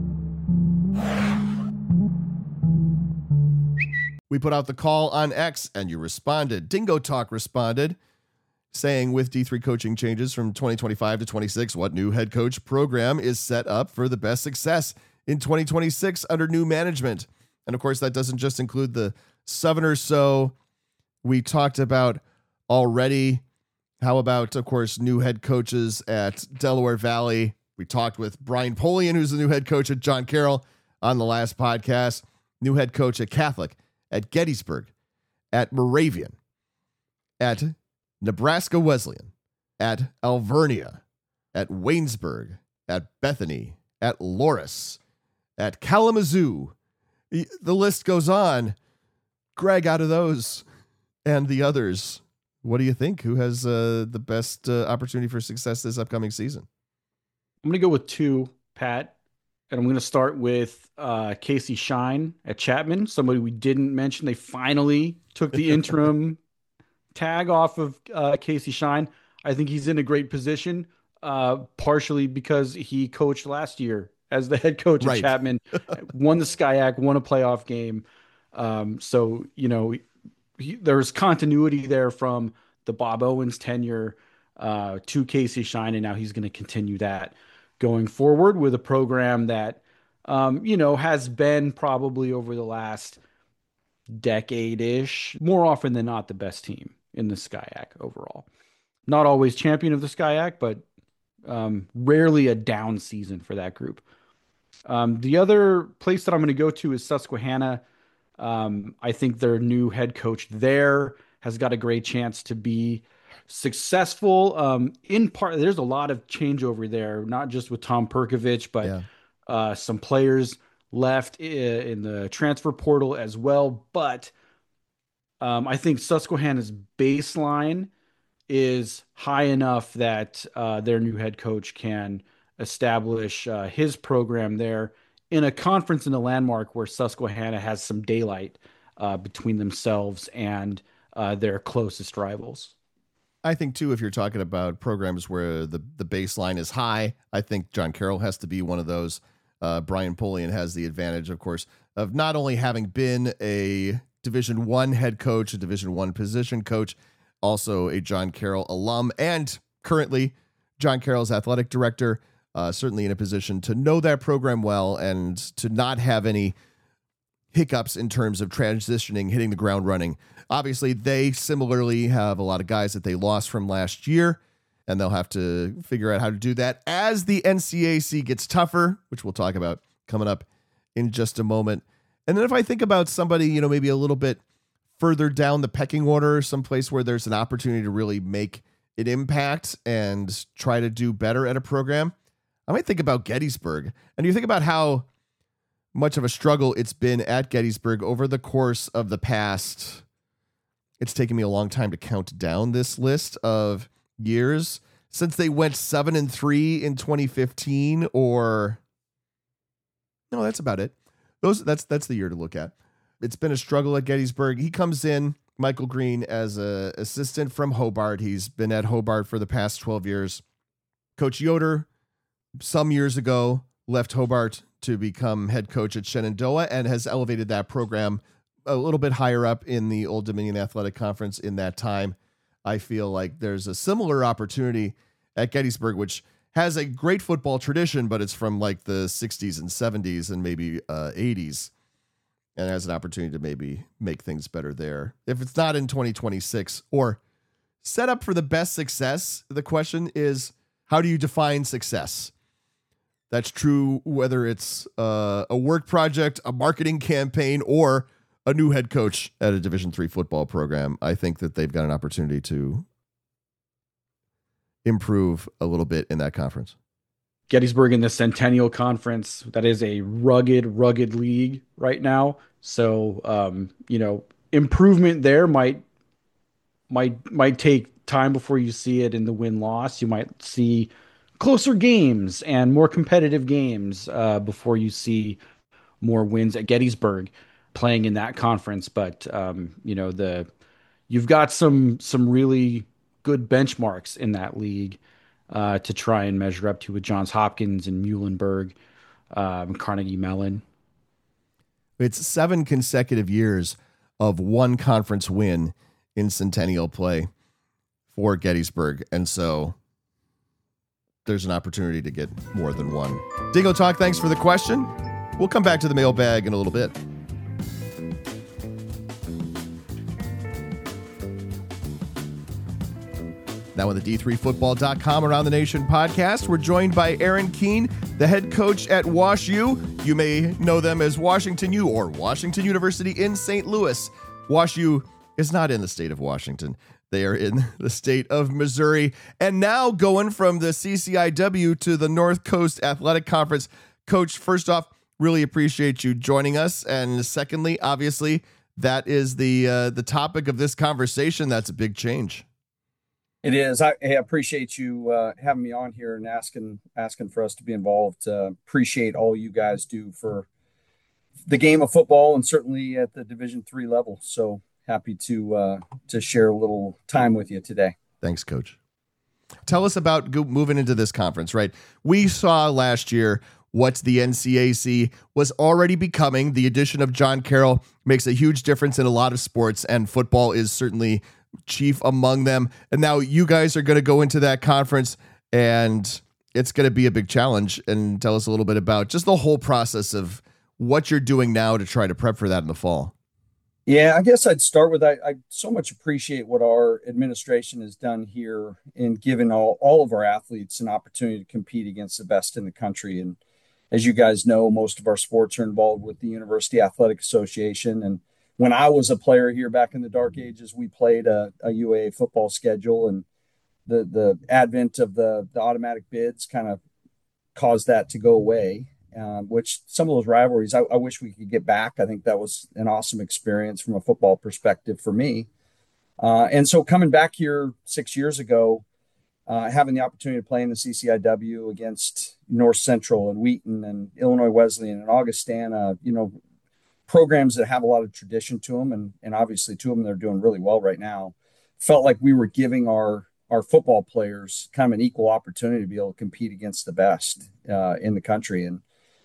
We put out the call on X and you responded. Dingo Talk responded, saying with D three coaching changes from twenty twenty-five to twenty-six, what new head coach program is set up for the best success in twenty twenty-six under new management? And of course, that doesn't just include the seven or so we talked about already. How about, of course, new head coaches at Delaware Valley? We talked with Brian Polian, who's the new head coach at John Carroll on the last podcast. New head coach at Catholic, at Gettysburg, at Moravian, at Nebraska Wesleyan, at Alvernia, at Waynesburg, at Bethany, at Loris, at Kalamazoo. The list goes on. Greg, out of those and the others, what do you think? Who has uh, the best uh, opportunity for success this upcoming season? I'm going to go with two, Pat. And I'm going to start with uh, Casey Shine at Chapman, somebody we didn't mention. They finally took the interim tag off of uh, Casey Shine. I think he's in a great position, uh, partially because he coached last year as the head coach right. at Chapman, won the SCIAC, won a playoff game. Um, so, you know, he, there's continuity there from the Bob Owens tenure uh, to Casey Shine, and now he's going to continue that going forward with a program that, um, you know, has been probably over the last decade-ish, more often than not, the best team in the SCIAC overall. Not always champion of the SCIAC, but um, rarely a down season for that group. Um, the other place that I'm going to go to is Susquehanna. Um, I think their new head coach there has got a great chance to be successful. Um, in part, there's a lot of changeover there, not just with Tom Perkovich, but yeah. uh, some players left in the transfer portal as well. But um, I think Susquehanna's baseline is high enough that uh, their new head coach can establish uh, his program there in a conference in a landmark where Susquehanna has some daylight uh, between themselves and uh, their closest rivals. I think, too, if you're talking about programs where the, the baseline is high, I think John Carroll has to be one of those. Uh, Brian Polian has the advantage, of course, of not only having been a Division One head coach, a Division One position coach, also a John Carroll alum, and currently John Carroll's athletic director, uh, certainly in a position to know that program well and to not have any hiccups in terms of transitioning, hitting the ground running. Obviously, they similarly have a lot of guys that they lost from last year, and they'll have to figure out how to do that as the N C A C gets tougher, which we'll talk about coming up in just a moment. And then if I think about somebody, you know, maybe a little bit further down the pecking order, someplace where there's an opportunity to really make an impact and try to do better at a program, I might think about Gettysburg. And you think about how much of a struggle it's been at Gettysburg over the course of the past. It's taken me a long time to count down this list of years since they went seven and three in twenty fifteen, or no, that's about it. Those that's that's the year to look at. It's been a struggle at Gettysburg. He comes in, Michael Green, as a assistant from Hobart. He's been at Hobart for the past twelve years. Coach Yoder, some years ago, left Hobart to become head coach at Shenandoah and has elevated that program a little bit higher up in the Old Dominion Athletic Conference in that time. I feel like there's a similar opportunity at Gettysburg, which has a great football tradition, but it's from like the sixties and seventies and maybe uh, eighties, and has an opportunity to maybe make things better there. If it's not in twenty twenty-six or set up for the best success, the question is, how do you define success? That's true whether it's uh, a work project, a marketing campaign, or a new head coach at a Division three football program. I think that they've got an opportunity to improve a little bit in that conference. Gettysburg in the Centennial Conference, that is a rugged, rugged league right now. So, um, you know, improvement there might might might take time before you see it in the win-loss. You might see closer games and more competitive games uh, before you see more wins at Gettysburg playing in that conference. But um, you know, the you've got some some really good benchmarks in that league uh, to try and measure up to with Johns Hopkins and Muhlenberg, um, Carnegie Mellon. It's seven consecutive years of one conference win in Centennial play for Gettysburg. And so there's an opportunity to get more than one. Dingo Talk, thanks for the question. We'll come back to the mailbag in a little bit. Now on the D three football dot com Around the Nation podcast, we're joined by Aaron Keene, the head coach at WashU. You may know them as Washington U or Washington University in Saint Louis. WashU is not in the state of Washington. They are in the state of Missouri. And now going from the C C I W to the North Coast Athletic Conference. Coach, first off, really appreciate you joining us. And secondly, obviously, that is the uh, the topic of this conversation. That's a big change. It is. I, I appreciate you uh, having me on here and asking asking for us to be involved. Uh, appreciate all you guys do for the game of football and certainly at the Division three level. So happy to uh, to share a little time with you today. Thanks, Coach. Tell us about go- moving into this conference, right? We saw last year what the N C A C was already becoming. The addition of John Carroll makes a huge difference in a lot of sports, and football is certainly chief among them. And now you guys are going to go into that conference, and it's going to be a big challenge. And tell us a little bit about just the whole process of what you're doing now to try to prep for that in the fall. Yeah, I guess I'd start with I, I so much appreciate what our administration has done here in giving all, all of our athletes an opportunity to compete against the best in the country. And as you guys know, most of our sports are involved with the University Athletic Association. And when I was a player here back in the dark ages, we played a, a U A A football schedule, and the the advent of the the automatic bids kind of caused that to go away. Um, which some of those rivalries, I, I wish we could get back. I think that was an awesome experience from a football perspective for me. Uh, and so coming back here six years ago, uh, having the opportunity to play in the C C I W against North Central and Wheaton and Illinois Wesleyan and Augustana, you know, programs that have a lot of tradition to them. And, and obviously two of them, they're doing really well right now. Felt like we were giving our, our football players kind of an equal opportunity to be able to compete against the best uh, in the country. And,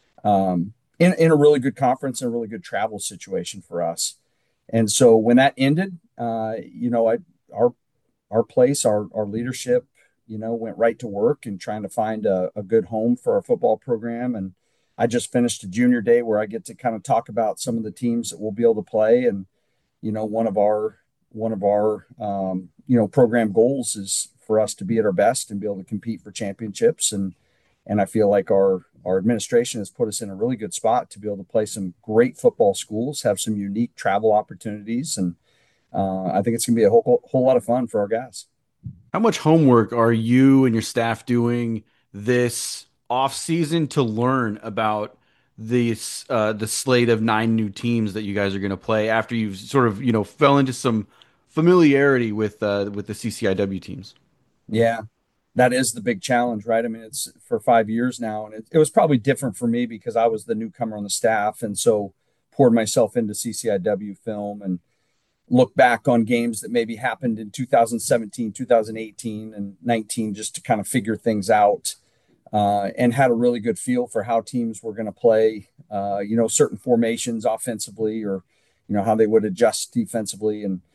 Um, in, in a really good conference and a really good travel situation for us. And so when that ended, uh, you know, I, our, our place, our, our leadership, you know, went right to work and trying to find a, a good home for our football program. And I just finished a junior day where I get to kind of talk about some of the teams that we'll be able to play. And, you know, one of our, one of our, um, you know, program goals is for us to be at our best and be able to compete for championships. And, and I feel like our, Our administration has put us in a really good spot to be able to play some great football schools, have some unique travel opportunities. And uh, I think it's going to be a whole, whole lot of fun for our guys. How much homework are you and your staff doing this off season to learn about this, uh, the slate of nine new teams that you guys are going to play after you've sort of, you know, fell into some familiarity with, uh, with the C C I W teams? Yeah. That is the big challenge, right? I mean, it's for five years now, and it, it was probably different for me because I was the newcomer on the staff. And so poured myself into C C I W film and look back on games that maybe happened in two thousand seventeen, two thousand eighteen, and nineteen, just to kind of figure things out uh, and had a really good feel for how teams were going to play, uh, you know, certain formations offensively or, you know, how they would adjust defensively. And,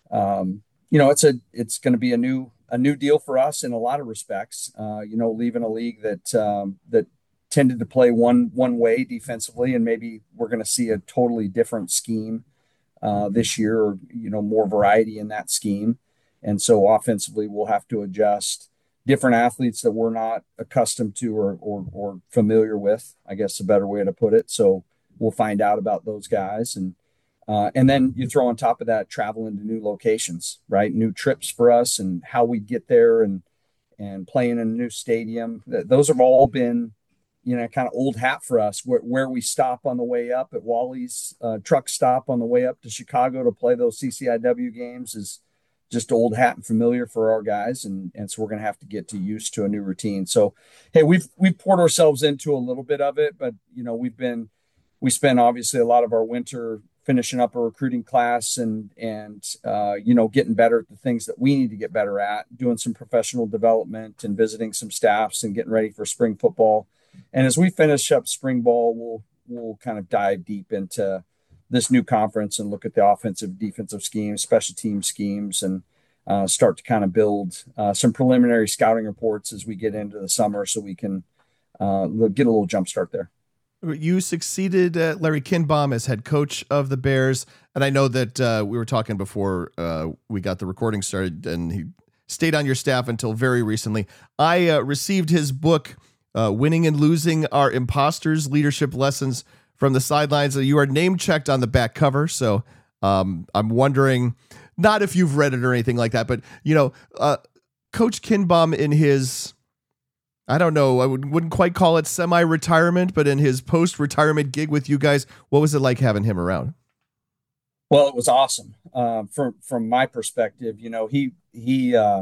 um, you know, it's a, it's going to be a new, a new deal for us in a lot of respects, uh, you know, leaving a league that, um, that tended to play one, one way defensively. And maybe we're going to see a totally different scheme uh, this year, or, you know, more variety in that scheme. And so offensively we'll have to adjust different athletes that we're not accustomed to or, or, or familiar with, I guess a better way to put it. So we'll find out about those guys. And, Uh, and then you throw on top of that traveling to new locations, right? New trips for us and how we get there and and playing in a new stadium. Those have all been, you know, kind of old hat for us. Where, where we stop on the way up at Wally's uh, truck stop on the way up to Chicago to play those C C I W games is just old hat and familiar for our guys. And, and so we're going to have to get to used to a new routine. So, hey, we've, we've poured ourselves into a little bit of it, but you know, we've been, we spent obviously a lot of our winter finishing up a recruiting class and, and, uh, you know, getting better at the things that we need to get better at, doing some professional development and visiting some staffs and getting ready for spring football. And as we finish up spring ball, we'll, we'll kind of dive deep into this new conference and look at the offensive, defensive schemes, special team schemes, and uh, start to kind of build uh, some preliminary scouting reports as we get into the summer so we can uh, get a little jump start there. You succeeded uh, Larry Kinbaum as head coach of the Bears. And I know that uh, we were talking before uh, we got the recording started, and he stayed on your staff until very recently. I uh, received his book, uh, Winning and Losing Are Imposters, Leadership Lessons from the Sidelines. You are name checked on the back cover. So um, I'm wondering, not if you've read it or anything like that, but, you know, uh, Coach Kinbaum in his, I don't know, I would, wouldn't quite call it semi-retirement, but in his post-retirement gig with you guys, what was it like having him around? Well, it was awesome. Uh, from, from my perspective, you know, he, he uh,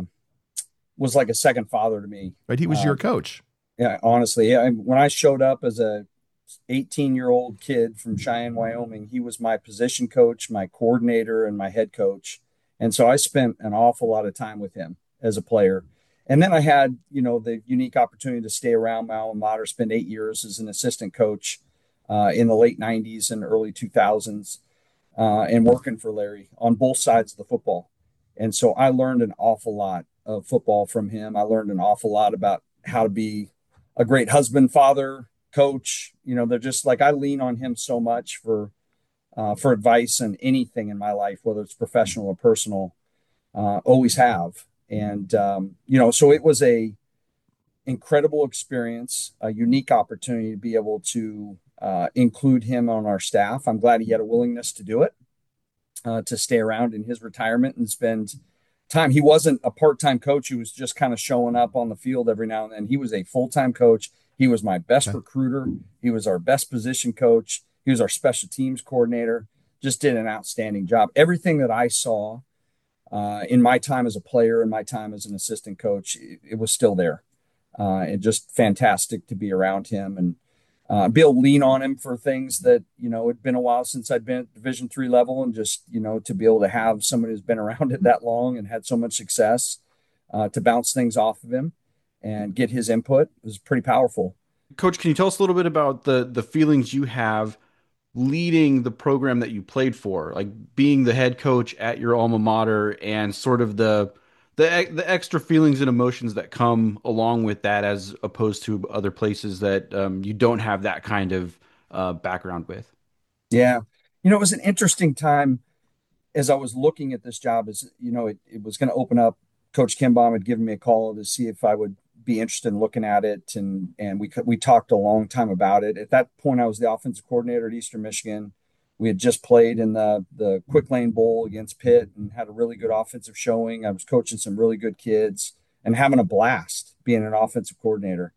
was like a second father to me. Right. He was uh, your coach. Yeah, honestly. I, when I showed up as a eighteen year old kid from Cheyenne, Wyoming, he was my position coach, my coordinator, and my head coach. And so I spent an awful lot of time with him as a player. And then I had, you know, the unique opportunity to stay around my alma mater, spend eight years as an assistant coach uh, in the late nineties and early two thousands, uh, and working for Larry on both sides of the football. And so I learned an awful lot of football from him. I learned an awful lot about how to be a great husband, father, coach. You know, they're just like, I lean on him so much for, uh, for advice on anything in my life, whether it's professional or personal, uh, always have. And, um, you know, so it was a incredible experience, a unique opportunity to be able to uh, include him on our staff. I'm glad he had a willingness to do it, uh, to stay around in his retirement and spend time. He wasn't a part-time coach who was just kind of showing up on the field every now and then. He was a full-time coach. He was my best okay. recruiter. He was our best position coach. He was our special teams coordinator. Just did an outstanding job. Everything that I saw Uh, in my time as a player and my time as an assistant coach, it, it was still there. Uh, and just fantastic to be around him and uh, be able to lean on him for things that, you know, it'd been a while since I'd been at Division three level, and just, you know, to be able to have somebody who's been around it that long and had so much success uh, to bounce things off of him and get his input was pretty powerful. Coach, can you tell us a little bit about the the feelings you have leading the program that you played for, like being the head coach at your alma mater, and sort of the the the extra feelings and emotions that come along with that, as opposed to other places that um, you don't have that kind of uh, background with? Yeah, you know, it was an interesting time as I was looking at this job. As you know, it, it was going to open up. Coach Kinbaum had given me a call to see if I would be interested in looking at it. And, and we we talked a long time about it. At that point, I was the offensive coordinator at Eastern Michigan. We had just played in the, the Quick Lane Bowl against Pitt and had a really good offensive showing. I was coaching some really good kids and having a blast being an offensive coordinator.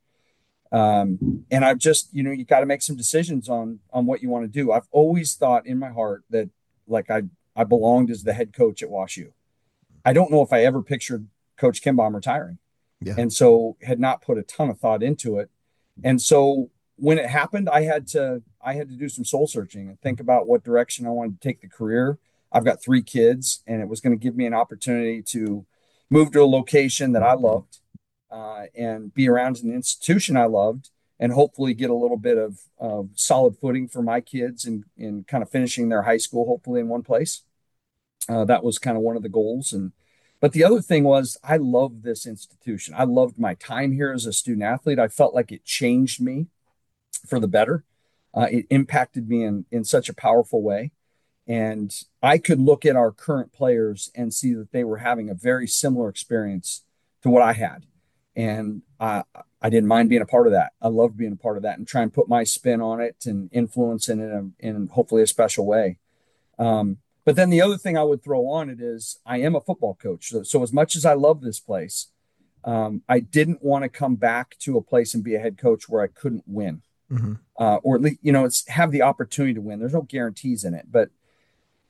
Um, and I've just, you know, you got to make some decisions on, on what you want to do. I've always thought in my heart that like I, I belonged as the head coach at WashU. I don't know if I ever pictured Coach Kinbaum retiring. Yeah. And so had not put a ton of thought into it. And so when it happened, I had to, I had to do some soul searching and think about what direction I wanted to take the career. I've got three kids, and it was going to give me an opportunity to move to a location that I loved uh, and be around an institution I loved, and hopefully get a little bit of, of solid footing for my kids in, in kind of finishing their high school, hopefully in one place. Uh, that was kind of one of the goals. And But the other thing was, I loved this institution. I loved my time here as a student athlete. I felt like it changed me for the better. Uh, it impacted me in, in such a powerful way. And I could look at our current players and see that they were having a very similar experience to what I had. And I, I didn't mind being a part of that. I loved being a part of that and try and put my spin on it and influence in it in, in hopefully a special way. Um, But then the other thing I would throw on it is I am a football coach. So, so as much as I love this place, um, I didn't want to come back to a place and be a head coach where I couldn't win, mm-hmm. uh, or at least, you know, it's have the opportunity to win. There's no guarantees in it, but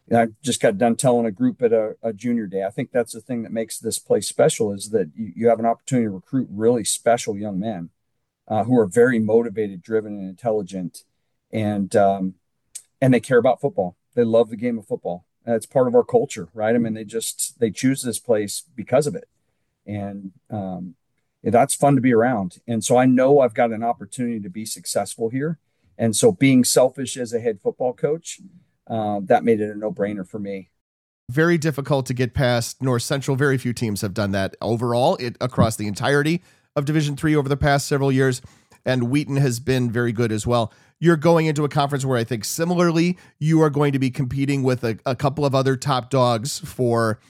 I just got done telling a group at a, a junior day. I think that's the thing that makes this place special is that you, you have an opportunity to recruit really special young men uh, who are very motivated, driven, and intelligent, and um, and they care about football. They love the game of football. And it's part of our culture, right? I mean, they just they choose this place because of it, and um, yeah, that's fun to be around. And so I know I've got an opportunity to be successful here. And so being selfish as a head football coach, uh, that made it a no-brainer for me. Very difficult to get past North Central. Very few teams have done that overall it, across the entirety of Division three over the past several years. And Wheaton has been very good as well. You're going into a conference where I think similarly, you are going to be competing with a, a couple of other top dogs for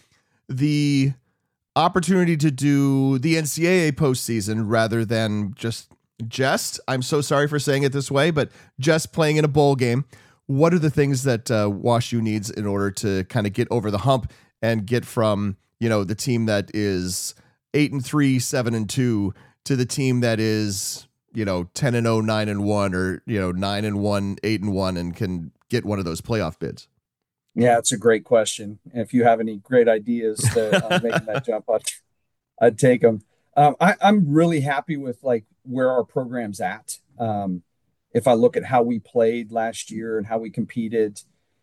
the opportunity to do the N C double A postseason rather than just just, I'm so sorry for saying it this way, but just playing in a bowl game. What are the things that uh, WashU needs in order to kind of get over the hump and get from, you know, the team that is eight and three, seven and two to the team that is, you know, ten and oh, nine and one, or, you know, nine and one, eight and one, and can get one of those playoff bids? Yeah, it's a great question. And if you have any great ideas to uh, making that jump, I'd, I'd take them. Um, I, I'm really happy with like where our program's at. Um, if I look at how we played last year and how we competed,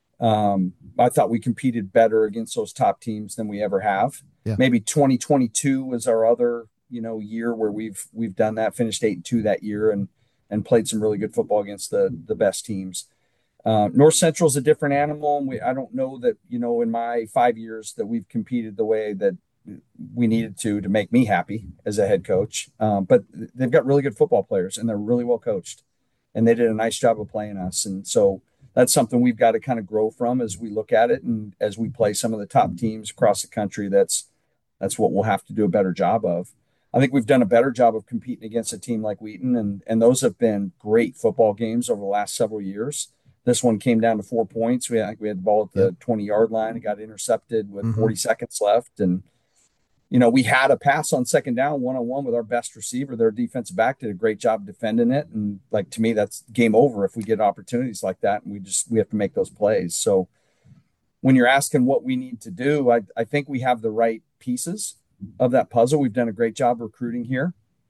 um, I thought we competed better against those top teams than we ever have. Yeah. Maybe twenty twenty-two was our other, you know, year where we've we've done that, finished eight and two that year, and and played some really good football against the the best teams. Uh, North Central is a different animal. And we, I don't know that, you know, in my five years that we've competed the way that we needed to, to make me happy as a head coach. Um, but they've got really good football players and they're really well coached, and they did a nice job of playing us. And so that's something we've got to kind of grow from as we look at it. And as we play some of the top teams across the country, that's, that's what we'll have to do a better job of. I think we've done a better job of competing against a team like Wheaton, and, and those have been great football games over the last several years. This one came down to four points. We had, we had the ball at the twenty yard line. It got intercepted with mm-hmm. forty seconds left. And, you know, we had a pass on second down, one-on-one with our best receiver. Their defensive back did a great job defending it. And like, to me, that's game over if we get opportunities like that. And we just, we have to make those plays. So when you're asking what we need to do, I, I think we have the right pieces of that puzzle. We've done a great job recruiting here.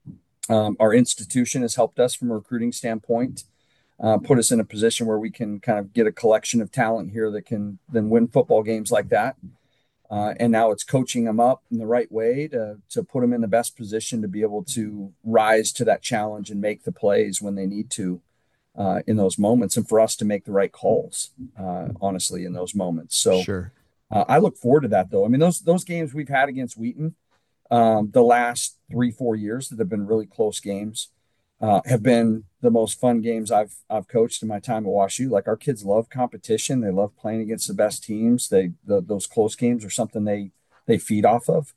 Um, our institution has helped us from a recruiting standpoint, uh, put us in a position where we can kind of get a collection of talent here that can then win football games like that. Uh, and now it's coaching them up in the right way to, to put them in the best position to be able to rise to that challenge and make the plays when they need to uh, in those moments, and for us to make the right calls, uh, honestly, in those moments. So sure. uh, I look forward to that, though. I mean, those those games we've had against Wheaton um, the last three, four years that have been really close games uh, have been the most fun games I've I've coached in my time at WashU. Like, our kids love competition. They love playing against the best teams. They the, those close games are something they they feed off of.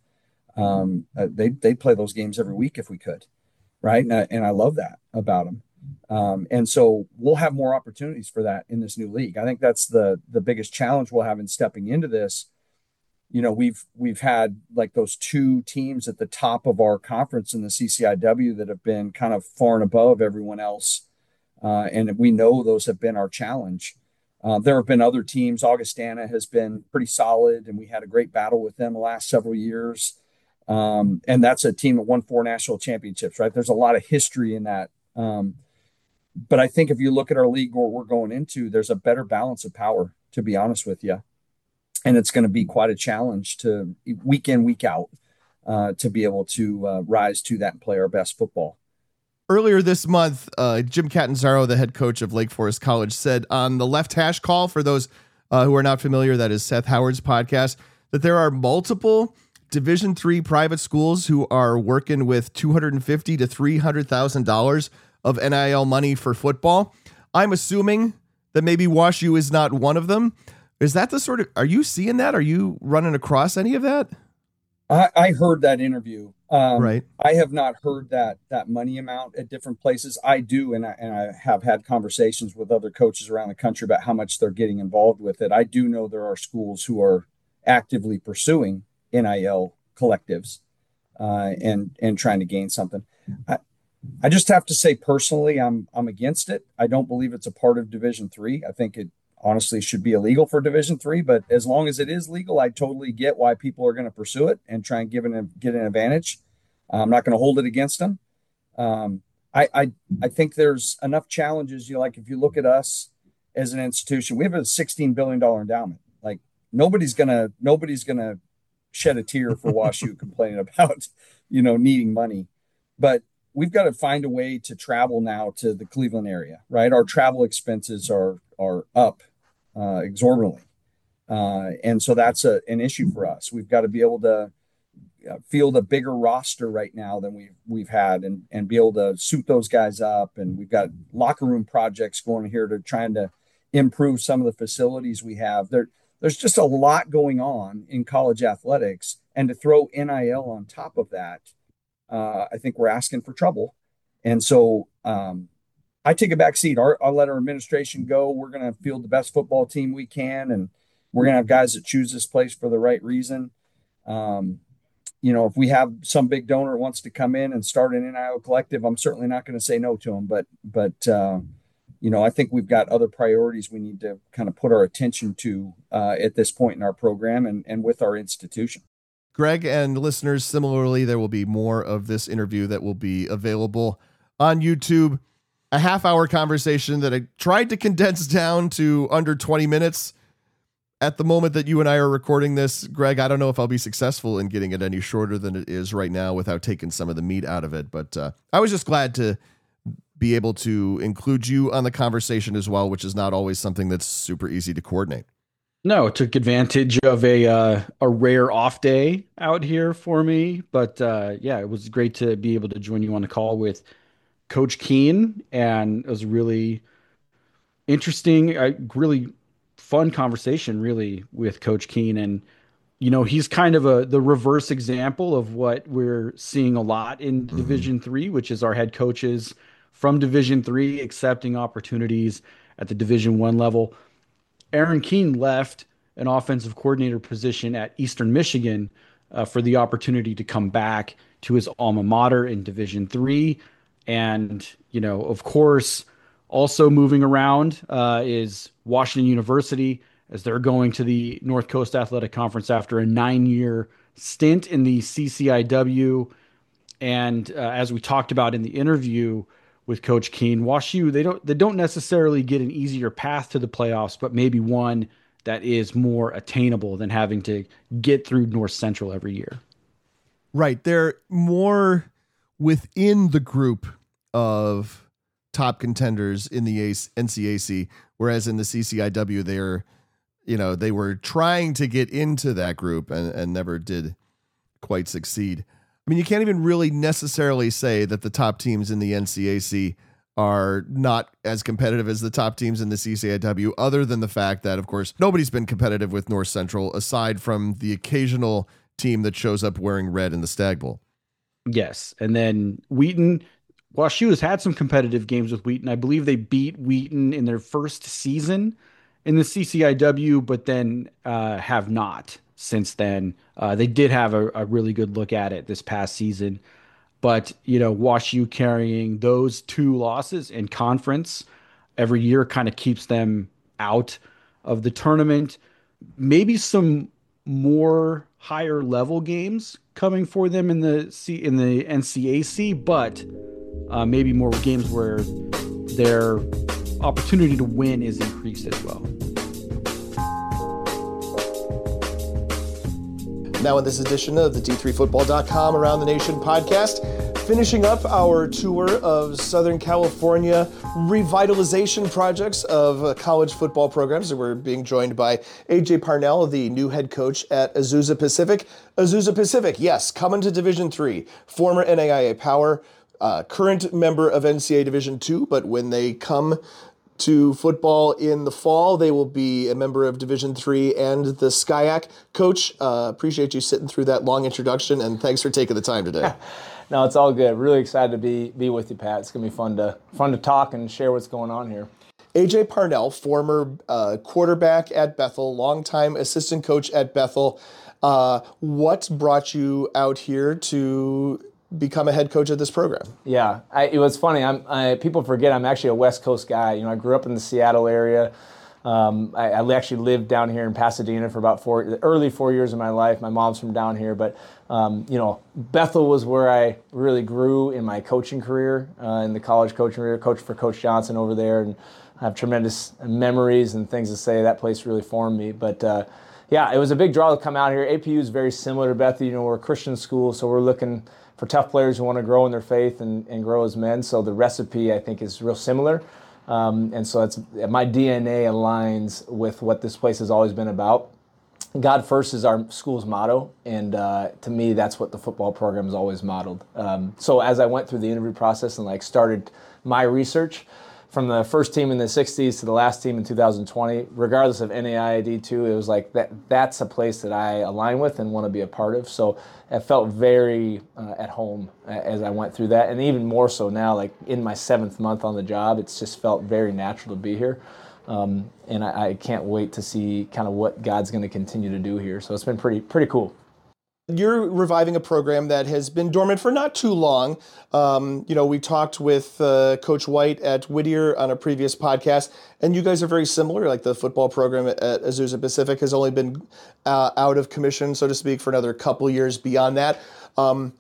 Um, uh, they they'd play those games every week if we could, right? And I, and I love that about them. Um, and so we'll have more opportunities for that in this new league. I think that's the the biggest challenge we'll have in stepping into this. You know, we've we've had like those two teams at the top of our conference in the C C I W that have been kind of far and above everyone else. Uh, and we know those have been our challenge. Uh, there have been other teams. Augustana has been pretty solid, and we had a great battle with them the last several years. Um, and that's a team that won four national championships, right? There's a lot of history in that. Um, but I think if you look at our league, what we're going into, there's a better balance of power, to be honest with you. And it's going to be quite a challenge to week in, week out, uh, to be able to uh, rise to that and play our best football. Earlier this month, uh, Jim Catanzaro, the head coach of Lake Forest College, said on the Left Hash Call, for those uh, who are not familiar, that is Seth Howard's podcast, that there are multiple Division three private schools who are working with two hundred fifty thousand to three hundred thousand dollars of N I L money for football. I'm assuming that maybe WashU is not one of them. Is that the sort of, are you seeing that? Are you running across any of that? I, I heard that interview. Um, right. I have not heard that, that money amount at different places. I do. And I, and I have had conversations with other coaches around the country about how much they're getting involved with it. I do know there are schools who are actively pursuing N I L collectives uh, and, and trying to gain something. I, I just have to say personally, I'm, I'm against it. I don't believe it's a part of Division three. I think it, honestly should be illegal for Division three, but as long as it is legal, I totally get why people are going to pursue it and try and give an, get an advantage. I'm not going to hold it against them. Um, I, I I think there's enough challenges. You know, like if you look at us as an institution, we have a sixteen billion dollars endowment. Like nobody's gonna nobody's gonna shed a tear for WashU complaining about, you know, needing money, but we've got to find a way to travel now to the Cleveland area, right? Our travel expenses are are up uh, exorbitantly, uh, and so that's a, an issue for us. We've got to be able to field a bigger roster right now than we've we've had, and and be able to suit those guys up. And we've got locker room projects going here to trying to improve some of the facilities we have. There, there's just a lot going on in college athletics, and to throw N I L on top of that, uh, I think we're asking for trouble. And so um, I take a back seat. Our, I'll let our administration go. We're going to field the best football team we can, and we're going to have guys that choose this place for the right reason. Um, you know, if we have some big donor wants to come in and start an N I L collective, I'm certainly not going to say no to them. But, but uh, you know, I think we've got other priorities we need to kind of put our attention to uh, at this point in our program and, and with our institution. Greg and listeners, similarly, there will be more of this interview that will be available on YouTube. A half hour conversation that I tried to condense down to under twenty minutes. At the moment that you and I are recording this, Greg, I don't know if I'll be successful in getting it any shorter than it is right now without taking some of the meat out of it. But uh, I was just glad to be able to include you on the conversation as well, which is not always something that's super easy to coordinate. No, took advantage of a uh, a rare off day out here for me. But uh, yeah, it was great to be able to join you on the call with Coach Keene. And it was really interesting, uh, really fun conversation really with Coach Keene. And, you know, he's kind of a, the reverse example of what we're seeing a lot in mm-hmm. Division three, which is our head coaches from Division three accepting opportunities at the Division one level. Aaron Keene left an offensive coordinator position at Eastern Michigan uh, for the opportunity to come back to his alma mater in Division three. And, you know, of course, also moving around uh, is Washington University, as they're going to the North Coast Athletic Conference after a nine-year stint in the C C I W. And uh, as we talked about in the interview with Coach Keene, WashU, they don't they don't necessarily get an easier path to the playoffs, but maybe one that is more attainable than having to get through North Central every year. Right. They're more within the group of top contenders in the N C A C, whereas in the C C I W, they're, you know, they were trying to get into that group and, and never did quite succeed. I mean, you can't even really necessarily say that the top teams in the N C A C are not as competitive as the top teams in the C C I W, other than the fact that, of course, nobody's been competitive with North Central aside from the occasional team that shows up wearing red in the Stag Bowl. Yes. And then Wheaton, WashU has had some competitive games with Wheaton. I believe they beat Wheaton in their first season in the C C I W, but then uh, have not since then. Uh, they did have a, a really good look at it this past season. But, you know, WashU carrying those two losses in conference every year kind of keeps them out of the tournament. Maybe some more higher level games coming for them in the C in the N C A C, but uh, maybe more games where their opportunity to win is increased as well. Now in this edition of the D three football dot com Around the Nation podcast, finishing up our tour of Southern California revitalization projects of uh, college football programs. And we're being joined by A J Parnell, the new head coach at Azusa Pacific. Azusa Pacific, yes, coming to Division three, former N A I A Power, uh, current member of N C A A Division two, but when they come to football in the fall, they will be a member of Division three and the S C I A C. Coach, uh, appreciate you sitting through that long introduction, and thanks for taking the time today. No, it's all good. Really excited to be be with you, Pat. It's gonna be fun to fun to talk and share what's going on here. A J Parnell, former uh, quarterback at Bethel, longtime assistant coach at Bethel. Uh, what brought you out here to become a head coach of this program? Yeah, I, it was funny. I'm I, people forget I'm actually a West Coast guy. You know, I grew up in the Seattle area. Uh, Um, I, I actually lived down here in Pasadena for about four, the early four years of my life. My mom's from down here, but um, you know, Bethel was where I really grew in my coaching career, uh, in the college coaching career. Coached for Coach Johnson over there, and I have tremendous memories and things to say. That place really formed me. But uh, yeah, it was a big draw to come out here. A P U is very similar to Bethel. You know, we're a Christian school, so we're looking for tough players who want to grow in their faith and, and grow as men. So the recipe, I think, is real similar. Um, and so it's, my D N A aligns with what this place has always been about. God first is our school's motto, and uh, to me, that's what the football program has always modeled. Um, so as I went through the interview process and like started my research, from the first team in the sixties to the last team in two thousand twenty, regardless of N A I A D two, it was like that. That's a place that I align with and want to be a part of. So I felt very uh, at home as I went through that, and even more so now, like in my seventh month on the job, it's just felt very natural to be here. Um, and I, I can't wait to see kind of what God's going to continue to do here. So it's been pretty pretty cool. You're reviving a program that has been dormant for not too long. Um, you know, we talked with uh, Coach White at Whittier on a previous podcast, and you guys are very similar. Like the football program at Azusa Pacific has only been uh, out of commission, so to speak, for another couple years beyond that. Um,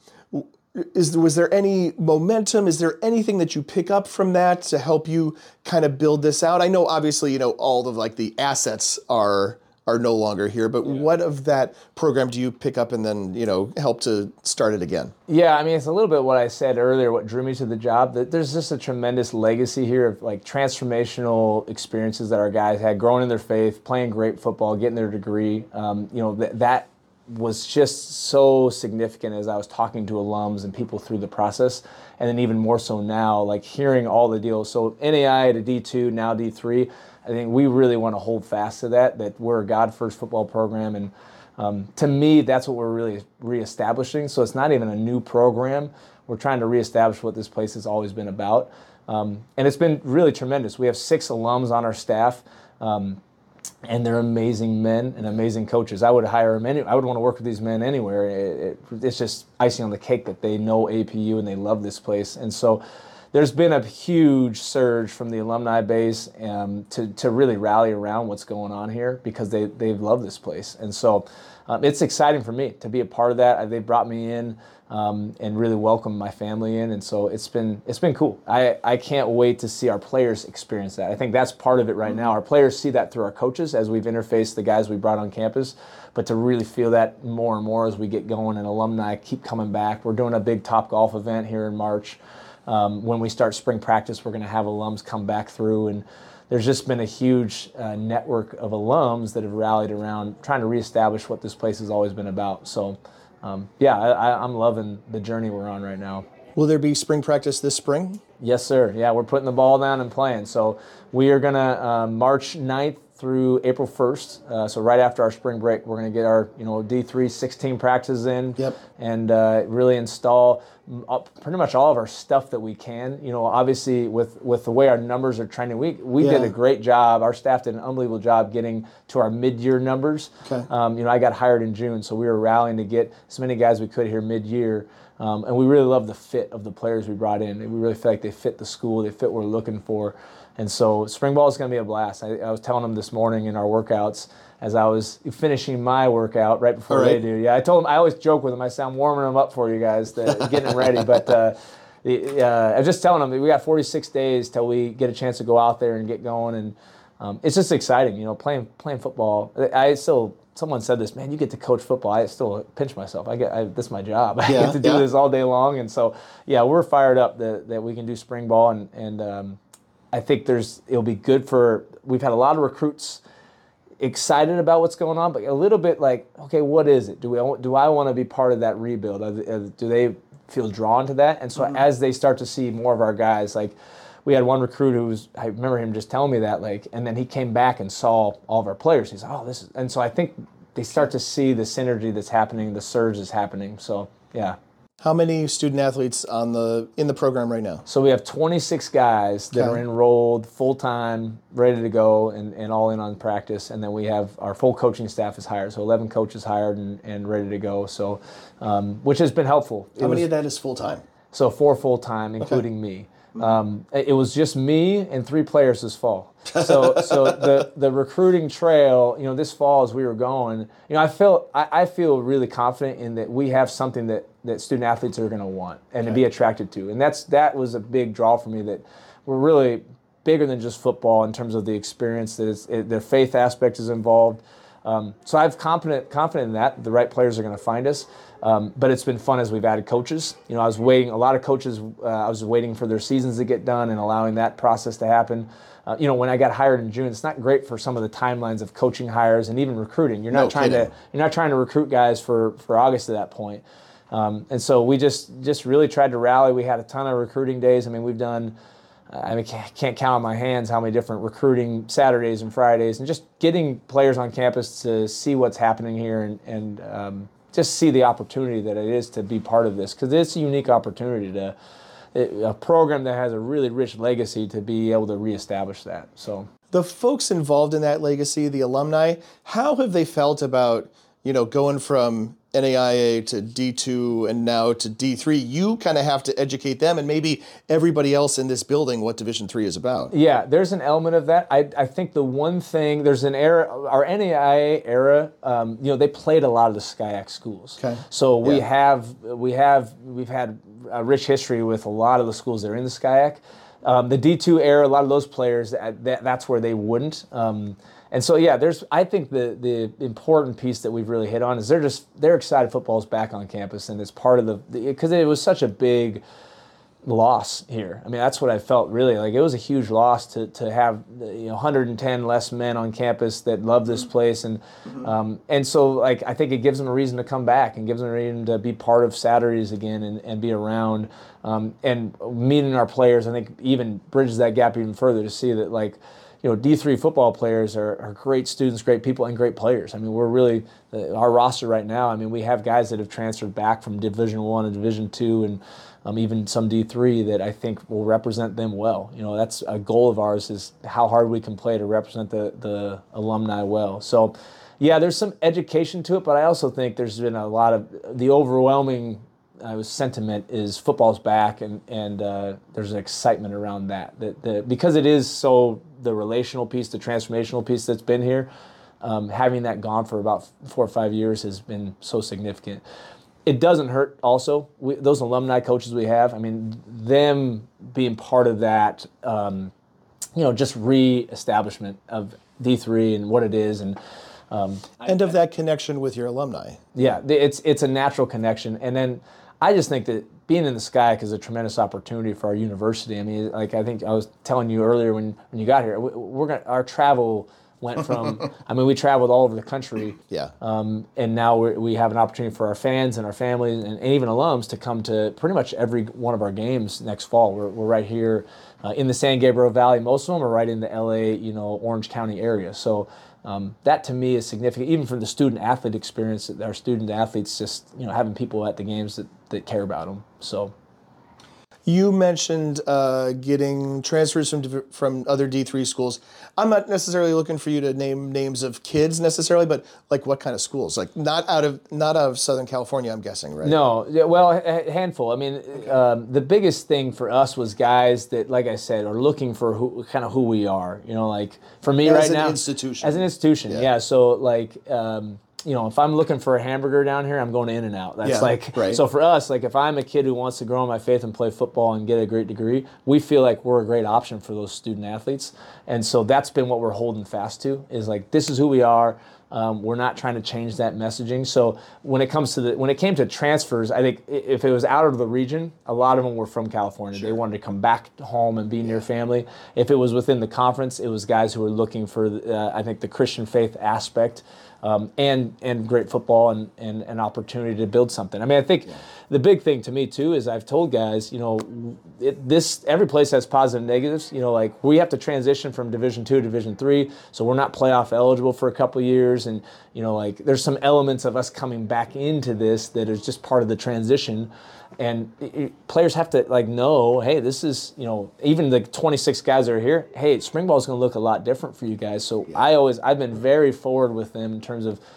is was there any momentum? Is there anything that you pick up from that to help you kind of build this out? I know, obviously, you know, all of like the assets are. are no longer here, but yeah. What of that program do you pick up and then, you know, help to start it again? Yeah, I mean, it's a little bit what I said earlier, what drew me to the job, that there's just a tremendous legacy here of like transformational experiences that our guys had, growing in their faith, playing great football, getting their degree. Um, you know, th- that was just so significant as I was talking to alums and people through the process. And then even more so now, like hearing all the deals. So N A I to D two, now D three, I think we really want to hold fast to that, that we're a God-first football program. And um, to me, that's what we're really reestablishing. So it's not even a new program. We're trying to reestablish what this place has always been about. Um, and it's been really tremendous. We have six alums on our staff, um, and they're amazing men and amazing coaches. I would hire them any, I would want to work with these men anywhere. It, it, it's just icing on the cake that they know A P U and they love this place. And so there's been a huge surge from the alumni base um, to, to really rally around what's going on here because they, they love this place. And so um, it's exciting for me to be a part of that. They brought me in um, and really welcomed my family in. And so it's been it's been cool. I, I can't wait to see our players experience that. I think that's part of it right now. Our players see that through our coaches as we've interfaced the guys we brought on campus. But to really feel that more and more as we get going and alumni keep coming back. We're doing a big Topgolf event here in March. Um, when we start spring practice, we're going to have alums come back through, and there's just been a huge uh, network of alums that have rallied around trying to reestablish what this place has always been about. So, um, yeah, I, I'm loving the journey we're on right now. Will there be spring practice this spring? Yes, sir. Yeah, we're putting the ball down and playing. So we are going to uh, March ninth through April first. Uh, so right after our spring break, we're going to get our you know D three sixteen practices in yep. and uh, really install pretty much all of our stuff that we can. You know, obviously with, with the way our numbers are trending, we we yeah. did a great job. Our staff did an unbelievable job getting to our mid-year numbers. Okay. Um, you know, I got hired in June, so we were rallying to get as many guys as we could here mid-year. Um, and we really love the fit of the players we brought in. And we really feel like they fit the school, they fit what we're looking for. And so spring ball is going to be a blast. I, I was telling them this morning in our workouts as I was finishing my workout right before right. they do. Yeah, I told them, I always joke with them, I say I'm warming them up for you guys, to, getting them ready. But uh, uh, I was just telling them that we got forty-six days till we get a chance to go out there and get going. And um, it's just exciting, you know, playing playing football. I still, someone said this, man, you get to coach football. I still pinch myself. I get I, this is my job. I yeah, get to do yeah. this all day long. And so, yeah, we're fired up that, that we can do spring ball. And, and um, I think there's it'll be good for, we've had a lot of recruits excited about what's going on, but a little bit like, okay, what is it? Do we do I want to be part of that rebuild? Do they feel drawn to that? And so mm-hmm. as they start to see more of our guys, like we had one recruit who was, I remember him just telling me that, like, and then he came back and saw all of our players. He's like, oh, this is, and so I think they start to see the synergy that's happening, the surge is happening. So, yeah. How many student athletes on the in the program right now? So we have twenty-six guys that okay. are enrolled full-time, ready to go, and, and all in on practice. And then we have our full coaching staff is hired. So eleven coaches hired and, and ready to go. So, um, which has been helpful. How it many was, of that is full-time? So four full-time, including okay. me. Um, it was just me and three players this fall. So, so the the recruiting trail, you know, this fall as we were going, you know, I feel I, I feel really confident in that we have something that, that student athletes are going to want and okay. to be attracted to, and that's that was a big draw for me. That we're really bigger than just football in terms of the experience. That it's, it, their faith aspect is involved. Um, so I'm confident confident in that the right players are going to find us. Um, but it's been fun as we've added coaches. You know, I was waiting. A lot of coaches. Uh, I was waiting for their seasons to get done and allowing that process to happen. Uh, you know, when I got hired in June, it's not great for some of the timelines of coaching hires and even recruiting. You're not no trying kidding. to. You're not trying to recruit guys for, for August at that point. Um, and so we just just really tried to rally. We had a ton of recruiting days. I mean, we've done. I mean, can't count on my hands how many different recruiting Saturdays and Fridays, and just getting players on campus to see what's happening here and and. Um, just see the opportunity that it is to be part of this, because it's a unique opportunity to a program that has a really rich legacy to be able to reestablish that. So the folks involved in that legacy, the alumni, how have they felt about, you know, going from N A I A to D two and now to D three? You kind of have to educate them and maybe everybody else in this building what Division three is about. Yeah, there's an element of that. I, I think the one thing, there's an era, our N A I A era, um, you know, they played a lot of the SCIAC schools. Okay. So we yeah. have, we have, we've had a rich history with a lot of the schools that are in the SCIAC. Um, the D two era, a lot of those players, that, that that's where they wouldn't. Um, And so, yeah, there's. I think the the important piece that we've really hit on is they're just they're excited football's back on campus, and it's part of the because it was such a big loss here. I mean, that's what I felt really like. It was a huge loss to to have you know one hundred ten less men on campus that love this place, and um, and so like I think it gives them a reason to come back and gives them a reason to be part of Saturdays again and, and be around um, and meeting our players. I think even bridges that gap even further to see that like. You know, D three football players are, are great students, great people, and great players. I mean, we're really uh, our roster right now. I mean, we have guys that have transferred back from Division One and Division Two, and um, even some D three that I think will represent them well. You know, that's a goal of ours is how hard we can play to represent the the alumni well. So, yeah, there's some education to it, but I also think there's been a lot of the overwhelming. Uh, sentiment is football's back, and and uh, there's an excitement around that. That, that because it is so the relational piece, the transformational piece that's been here, um, having that gone for about four or five years has been so significant. It doesn't hurt. Also, we, those alumni coaches we have. I mean, them being part of that, um, you know, just re-establishment of D three and what it is, and. Um, and of that connection with your alumni. Yeah, it's it's a natural connection, and then. I just think that being in the SCIAC is a tremendous opportunity for our university. I mean, like I think I was telling you earlier when, when you got here, we're gonna, our travel went from, I mean, we traveled all over the country. Yeah. Um, and now we're, we have an opportunity for our fans and our families and, and even alums to come to pretty much every one of our games next fall. We're, we're right here uh, in the San Gabriel Valley. Most of them are right in the L A, you know, Orange County area. So Um, that to me is significant, even for the student athlete experience. Our student athletes just you know having people at the games that, that care about them. So, you mentioned uh, getting transfers from from other D three schools. I'm not necessarily looking for you to name names of kids necessarily, but like what kind of schools? Like not out of not out of Southern California, I'm guessing, right? No, well, a handful. I mean, um, the biggest thing for us was guys that, like I said, are looking for who kind of who we are. You know, like for me as right now, as an institution, as an institution, yeah. yeah so like. Um, You know, if I'm looking for a hamburger down here, I'm going to In-N-Out. That's yeah, like, right. So for us, like if I'm a kid who wants to grow in my faith and play football and get a great degree, we feel like we're a great option for those student athletes. And so that's been what we're holding fast to is like, this is who we are. Um, we're not trying to change that messaging. So when it comes to the, when it came to transfers, I think if it was out of the region, a lot of them were from California. Sure. They wanted to come back home and be near family. If it was within the conference, it was guys who were looking for, uh, I think, the Christian faith aspect. Um, and and great football and, and an opportunity to build something. I mean, I think yeah. the big thing to me too is I've told guys, you know, it, this every place has positive and negatives. You know, like we have to transition from Division Two to Division Three, so we're not playoff eligible for a couple of years, and you know, like there's some elements of us coming back into this that is just part of the transition. And it, it, players have to like know, hey, this is, you know, even the twenty-six guys that are here, hey, spring ball is going to look a lot different for you guys. So yeah. I always, I've been very forward with them in terms of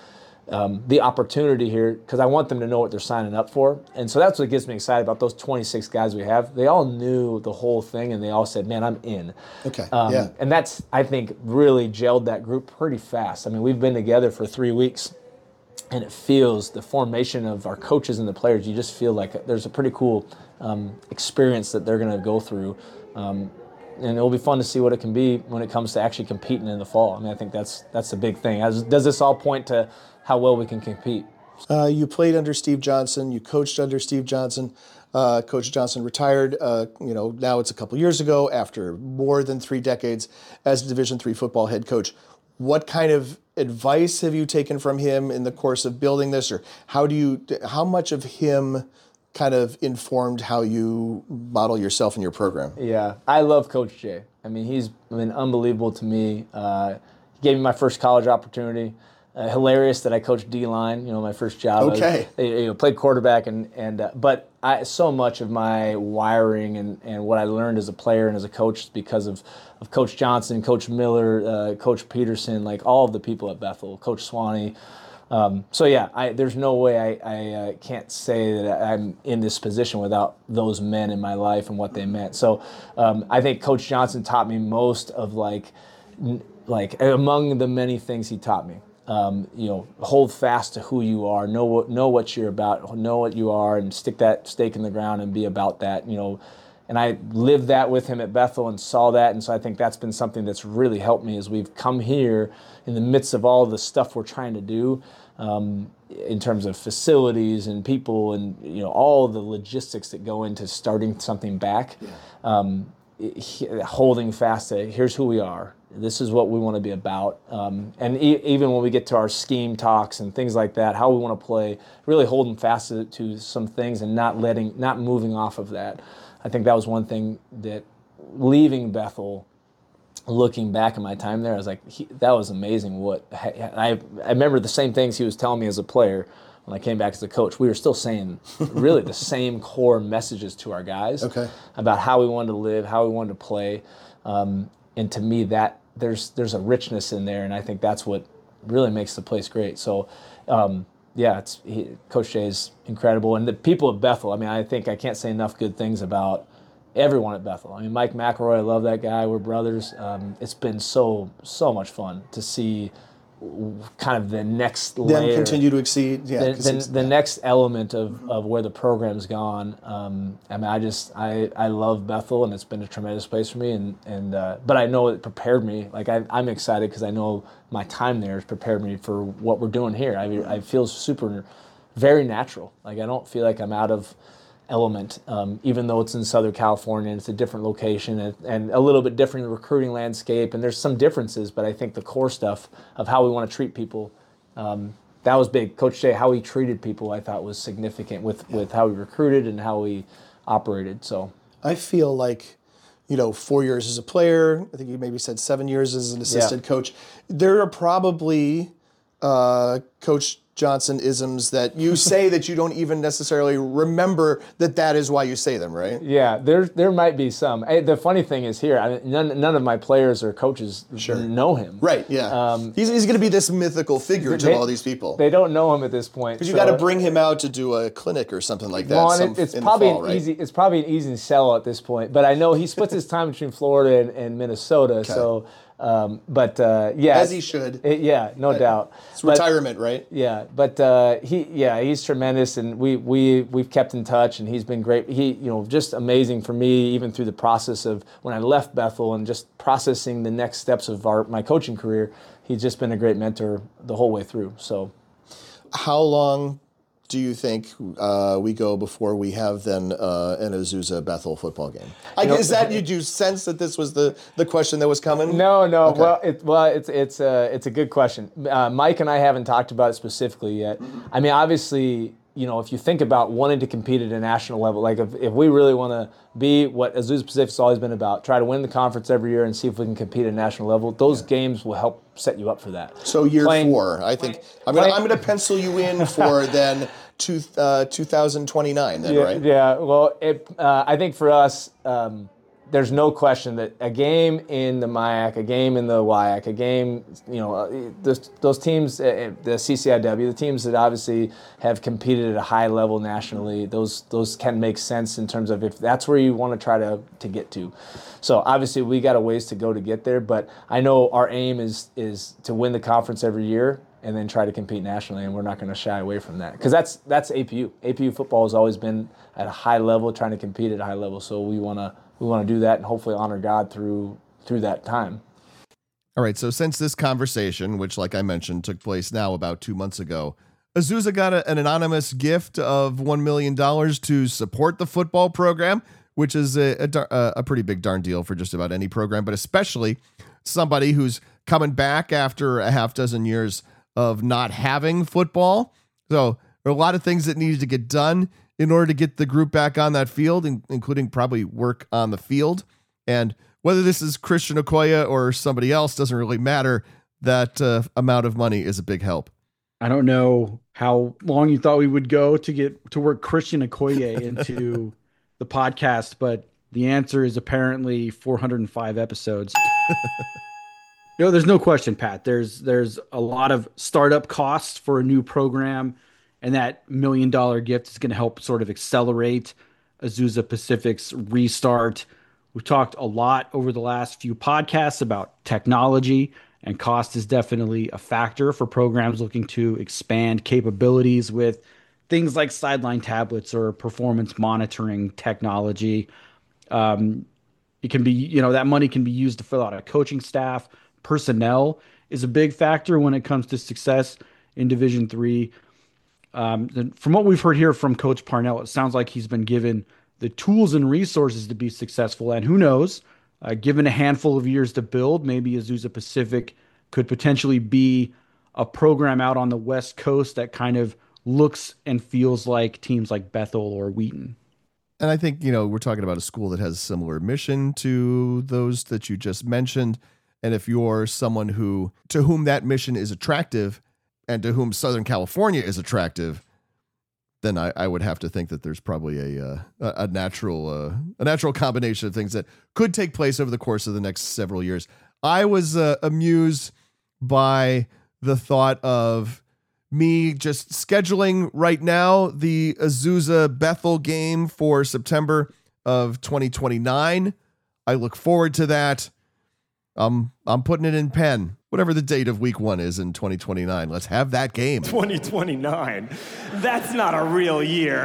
um, the opportunity here, because I want them to know what they're signing up for. And so that's what gets me excited about those twenty-six guys we have. They all knew the whole thing, and they all said, man, I'm in. Okay, um, yeah. And that's, I think, really gelled that group pretty fast. I mean, we've been together for three weeks, and it feels, the formation of our coaches and the players, you just feel like there's a pretty cool um, experience that they're going to go through. Um, and it'll be fun to see what it can be when it comes to actually competing in the fall. I mean, I think that's that's the big thing. As, does this all point to how well we can compete? Uh, you played under Steve Johnson. You coached under Steve Johnson. Uh, Coach Johnson retired. Uh, you know, now it's a couple years ago after more than three decades as Division three football head coach. What kind of advice have you taken from him in the course of building this, or how do you? How much of him kind of informed how you model yourself in your program? Yeah, I love Coach Jay. I mean, he's been unbelievable to me. Uh, he gave me my first college opportunity. Uh, hilarious that I coached D-line, you know, my first job. Okay. I, you know, played quarterback, and and uh, but I so much of my wiring and, and what I learned as a player and as a coach is because of, of Coach Johnson, Coach Miller, uh, Coach Peterson, like all of the people at Bethel, Coach Swanee. Um, so yeah, I, there's no way I, I uh, can't say that I'm in this position without those men in my life and what they meant. So um, I think Coach Johnson taught me most of like, n- like among the many things he taught me. Um, you know, hold fast to who you are, know what know what you're about, know what you are, and stick that stake in the ground and be about that. You know, and I lived that with him at Bethel and saw that, and so I think that's been something that's really helped me as we've come here in the midst of all the stuff we're trying to do. Um, in terms of facilities and people and, you know, all the logistics that go into starting something back, yeah. um, he, holding fast to here's who we are. This is what we want to be about. Um, and e- even when we get to our scheme talks and things like that, how we want to play, really holding fast to, to some things and not letting, not moving off of that. I think that was one thing that leaving Bethel, looking back at my time there, I was like, he, that was amazing. What I I remember the same things he was telling me as a player when I came back as a coach. We were still saying really the same core messages to our guys okay. about how we wanted to live, how we wanted to play. Um, and to me, that there's there's a richness in there, and I think that's what really makes the place great. So, um, yeah, it's he, Coach Jay is incredible, and the people of Bethel. I mean, I think I can't say enough good things about everyone at Bethel. I mean, Mike McElroy, I love that guy. We're brothers. Um, it's been so, so much fun to see kind of the next layer. Them continue to exceed. Yeah, the, the, the yeah. next element of, of where the program's gone. Um, I mean, I just, I, I love Bethel, and it's been a tremendous place for me. And, and uh, but I know it prepared me. Like, I, I'm excited because I know my time there has prepared me for what we're doing here. I, I feel super, very natural. Like, I don't feel like I'm out of element, um, even though it's in Southern California and it's a different location and, and a little bit different recruiting landscape, and there's some differences, but I think the core stuff of how we want to treat people, um, that was big. Coach Jay, how he treated people, I thought was significant with, yeah. with how he recruited and how he operated. So I feel like, you know, four years as a player, I think you maybe said seven years as an assistant yeah. coach, there are probably uh, Coach Johnson isms that you say that you don't even necessarily remember that that is why you say them, right? Yeah, there there might be some. I, the funny thing is here, I mean, none none of my players or coaches sure. know him. Right, yeah. Um, he's he's going to be this mythical figure to they, all these people. They don't know him at this point. Because so. you got to bring him out to do a clinic or something like that. Well, some, it, it's probably fall, an right? easy. It's probably an easy sell at this point. But I know he splits his time between Florida and, and Minnesota, okay. so. Um, but uh, yeah, as he should. It, yeah, no right. doubt. It's but, retirement, right? Yeah, but uh, he, yeah, he's tremendous, and we we we've kept in touch, and he's been great. He, you know, just amazing for me, even through the process of when I left Bethel and just processing the next steps of our my coaching career. He's just been a great mentor the whole way through. So, how long do you think uh, we go before we have then uh, an Azusa Bethel football game? I, is that you do sense that this was the, the question that was coming? No, no. Okay. Well, it, well, it's it's a it's a good question. Uh, Mike and I haven't talked about it specifically yet. Mm-hmm. I mean, obviously, you know, if you think about wanting to compete at a national level, like if, if we really want to be what Azusa Pacific's always been about, try to win the conference every year and see if we can compete at a national level, those yeah. games will help set you up for that. So year playing, four, I think I'm gonna I'm gonna pencil you in for then. Two, uh, two thousand twenty-nine then, yeah, right? Yeah, well, it, uh, I think for us, um, there's no question that a game in the M I A C, a game in the W I A C, a game, you know, uh, those, those teams, uh, the C C I W, the teams that obviously have competed at a high level nationally, those those can make sense in terms of if that's where you want to try to, to get to. So obviously we got a ways to go to get there, but I know our aim is is to win the conference every year and then try to compete nationally, and we're not going to shy away from that. Because that's that's A P U. A P U football has always been at a high level, trying to compete at a high level, so we want to we want to do that and hopefully honor God through through that time. All right, so since this conversation, which like I mentioned took place now about two months ago, Azusa got a, an anonymous gift of one million dollars to support the football program, which is a, a, a pretty big darn deal for just about any program, but especially somebody who's coming back after a half dozen years of not having football. So there are a lot of things that needed to get done in order to get the group back on that field, in, including probably work on the field. And whether this is Christian Okoye or somebody else doesn't really matter. That uh, amount of money is a big help. I don't know how long you thought we would go to get to work Christian Okoye into the podcast, but the answer is apparently four hundred five episodes. No, there's no question, Pat. There's there's a lot of startup costs for a new program, and that million dollar gift is going to help sort of accelerate Azusa Pacific's restart. We've talked a lot over the last few podcasts about technology, and cost is definitely a factor for programs looking to expand capabilities with things like sideline tablets or performance monitoring technology. Um, it can be, you know, that money can be used to fill out a coaching staff. Personnel is a big factor when it comes to success in Division Three. Um, from what we've heard here from Coach Parnell, it sounds like he's been given the tools and resources to be successful. And who knows, uh, given a handful of years to build, maybe Azusa Pacific could potentially be a program out on the West Coast that kind of looks and feels like teams like Bethel or Wheaton. And I think, you know, we're talking about a school that has a similar mission to those that you just mentioned. And if you're someone who, to whom that mission is attractive and to whom Southern California is attractive, then I, I would have to think that there's probably a, uh, a natural, uh, a natural combination of things that could take place over the course of the next several years. I was uh, amused by the thought of me just scheduling right now the Azusa Bethel game for September of twenty twenty-nine. I look forward to that. Um, I'm putting it in pen. Whatever the date of week one is in twenty twenty-nine, let's have that game. twenty twenty-nine? That's not a real year.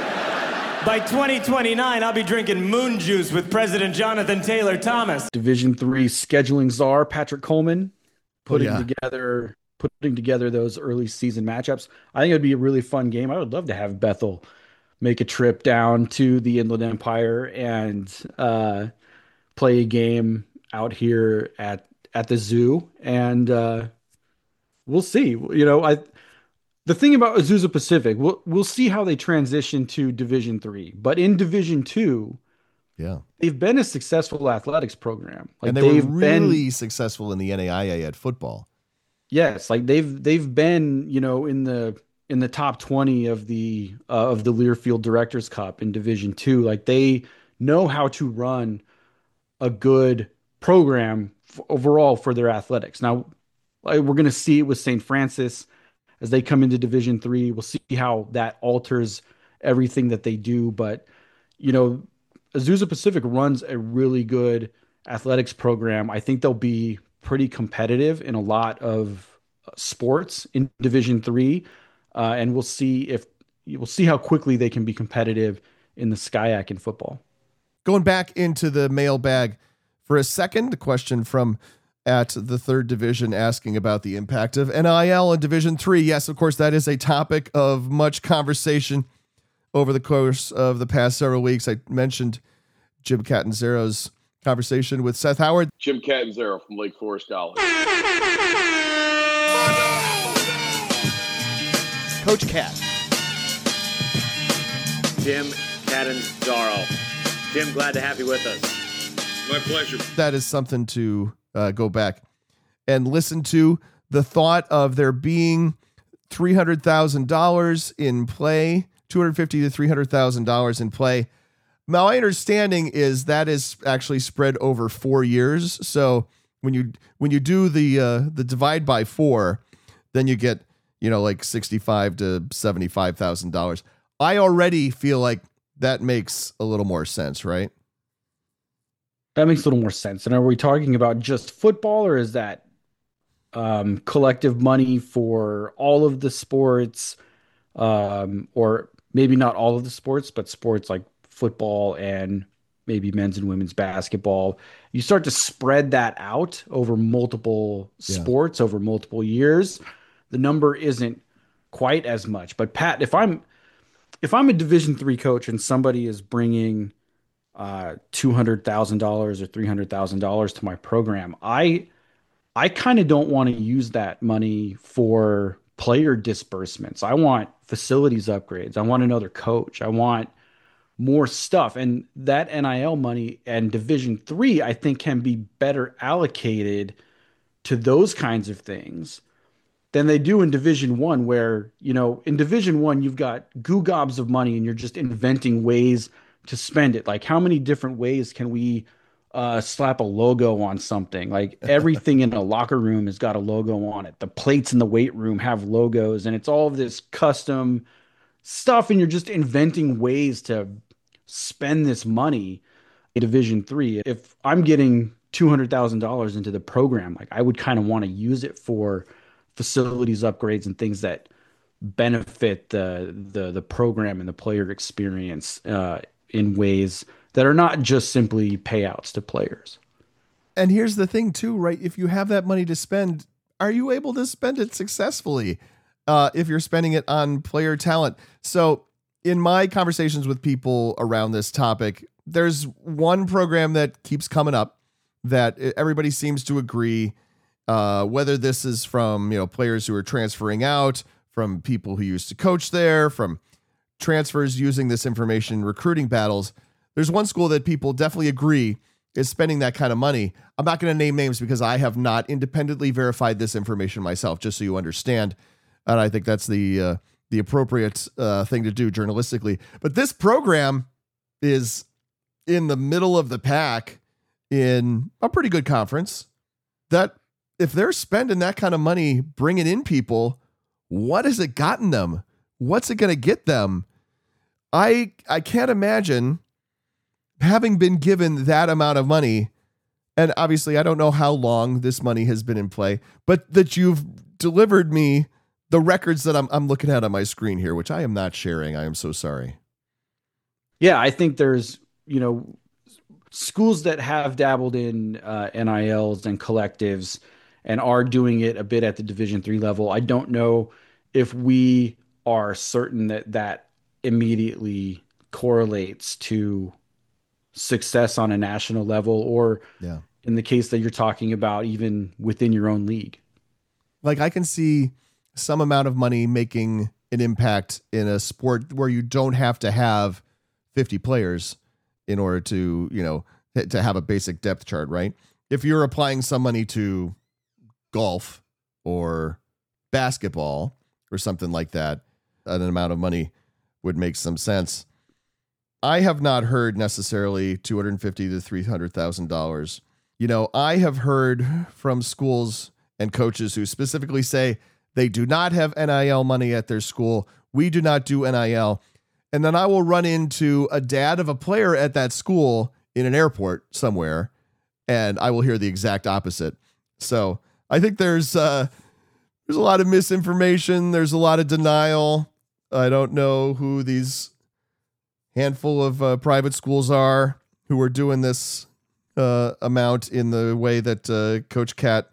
By twenty twenty-nine, I'll be drinking moon juice with President Jonathan Taylor Thomas. Division three scheduling czar Patrick Coleman putting oh, yeah. together putting together those early season matchups. I think it'd be a really fun game. I would love to have Bethel make a trip down to the Inland Empire and uh, play a game out here at at the zoo, and uh, we'll see. You know, I the thing about Azusa Pacific, we'll we'll see how they transition to Division Three. But in Division Two, yeah, they've been a successful athletics program, like and they they've were really been, successful in the N A I A at football. Yes, like they've they've been, you know, in the in the top twenty of the uh, of the Learfield Directors Cup in Division Two. Like they know how to run a good program f- overall for their athletics. Now, we're going to see it with Saint Francis as they come into Division Three. We'll see how that alters everything that they do. But, you know, Azusa Pacific runs a really good athletics program. I think they'll be pretty competitive in a lot of sports in Division Three, uh, and we'll see if we'll see how quickly they can be competitive in the SCIAC in football. Going back into the mailbag for a second, a question from at the third division asking about the impact of N I L in Division Three. Yes, of course, that is a topic of much conversation over the course of the past several weeks. I mentioned Jim Catanzaro's conversation with Seth Howard. Jim Catanzaro from Lake Forest College. Coach Cat. Jim Catanzaro. Jim, glad to have you with us. My pleasure. That is something to uh, go back and listen to. The thought of there being three hundred thousand dollars in play, two hundred fifty thousand to three hundred thousand dollars in play. My understanding is that is actually spread over four years. So when you when you do the uh, the divide by four, then you get, you know, like sixty-five to seventy-five thousand dollars. I already feel like that makes a little more sense, right? That makes a little more sense. And are we talking about just football, or is that um, collective money for all of the sports, um, or maybe not all of the sports, but sports like football and maybe men's and women's basketball? You start to spread that out over multiple yeah. sports over multiple years. The number isn't quite as much. But Pat, if I'm if I'm a Division three coach and somebody is bringing uh, two hundred thousand dollars or three hundred thousand dollars to my program, I I kind of don't want to use that money for player disbursements. I want facilities upgrades. I want another coach. I want more stuff. And that N I L money and Division three, I think, can be better allocated to those kinds of things than they do in Division One, where, you know, in Division One, you've got goo gobs of money and you're just inventing ways to spend it. Like, how many different ways can we uh, slap a logo on something? Like, everything in a locker room has got a logo on it. The plates in the weight room have logos, and it's all of this custom stuff. And you're just inventing ways to spend this money in Division Three. If I'm getting two hundred thousand dollars into the program, like, I would kind of want to use it for facilities upgrades and things that benefit the the the program and the player experience uh, in ways that are not just simply payouts to players. And here's the thing too, right? If you have that money to spend, are you able to spend it successfully uh, if you're spending it on player talent? So in my conversations with people around this topic, there's one program that keeps coming up that everybody seems to agree, uh, whether this is from, you know, players who are transferring out, from people who used to coach there, from transfers using this information in recruiting battles. There's one school that people definitely agree is spending that kind of money. I'm not going to name names because I have not independently verified this information myself, just so you understand. And I think that's the uh, the appropriate uh, thing to do journalistically. But this program is in the middle of the pack in a pretty good conference. That if they're spending that kind of money bringing in people, what has it gotten them? What's it going to get them? I I can't imagine having been given that amount of money, and obviously I don't know how long this money has been in play, but that you've delivered me the records that I'm I'm looking at on my screen here, which I am not sharing. I am so sorry. Yeah, I think there's, you know, schools that have dabbled in uh, N I Ls and collectives and are doing it a bit at the Division three level. I don't know if we are certain that that immediately correlates to success on a national level, or yeah. in the case that you're talking about, even within your own league. Like, I can see some amount of money making an impact in a sport where you don't have to have fifty players in order to, you know, to have a basic depth chart, right? If you're applying some money to golf or basketball or something like that, an amount of money would make some sense. I have not heard necessarily two hundred fifty thousand to three hundred thousand dollars. You know, I have heard from schools and coaches who specifically say they do not have N I L money at their school. We do not do N I L. And then I will run into a dad of a player at that school in an airport somewhere, and I will hear the exact opposite. So I think there's uh, there's a lot of misinformation. There's a lot of denial. I don't know who these handful of uh, private schools are who are doing this uh, amount in the way that uh, Coach Cat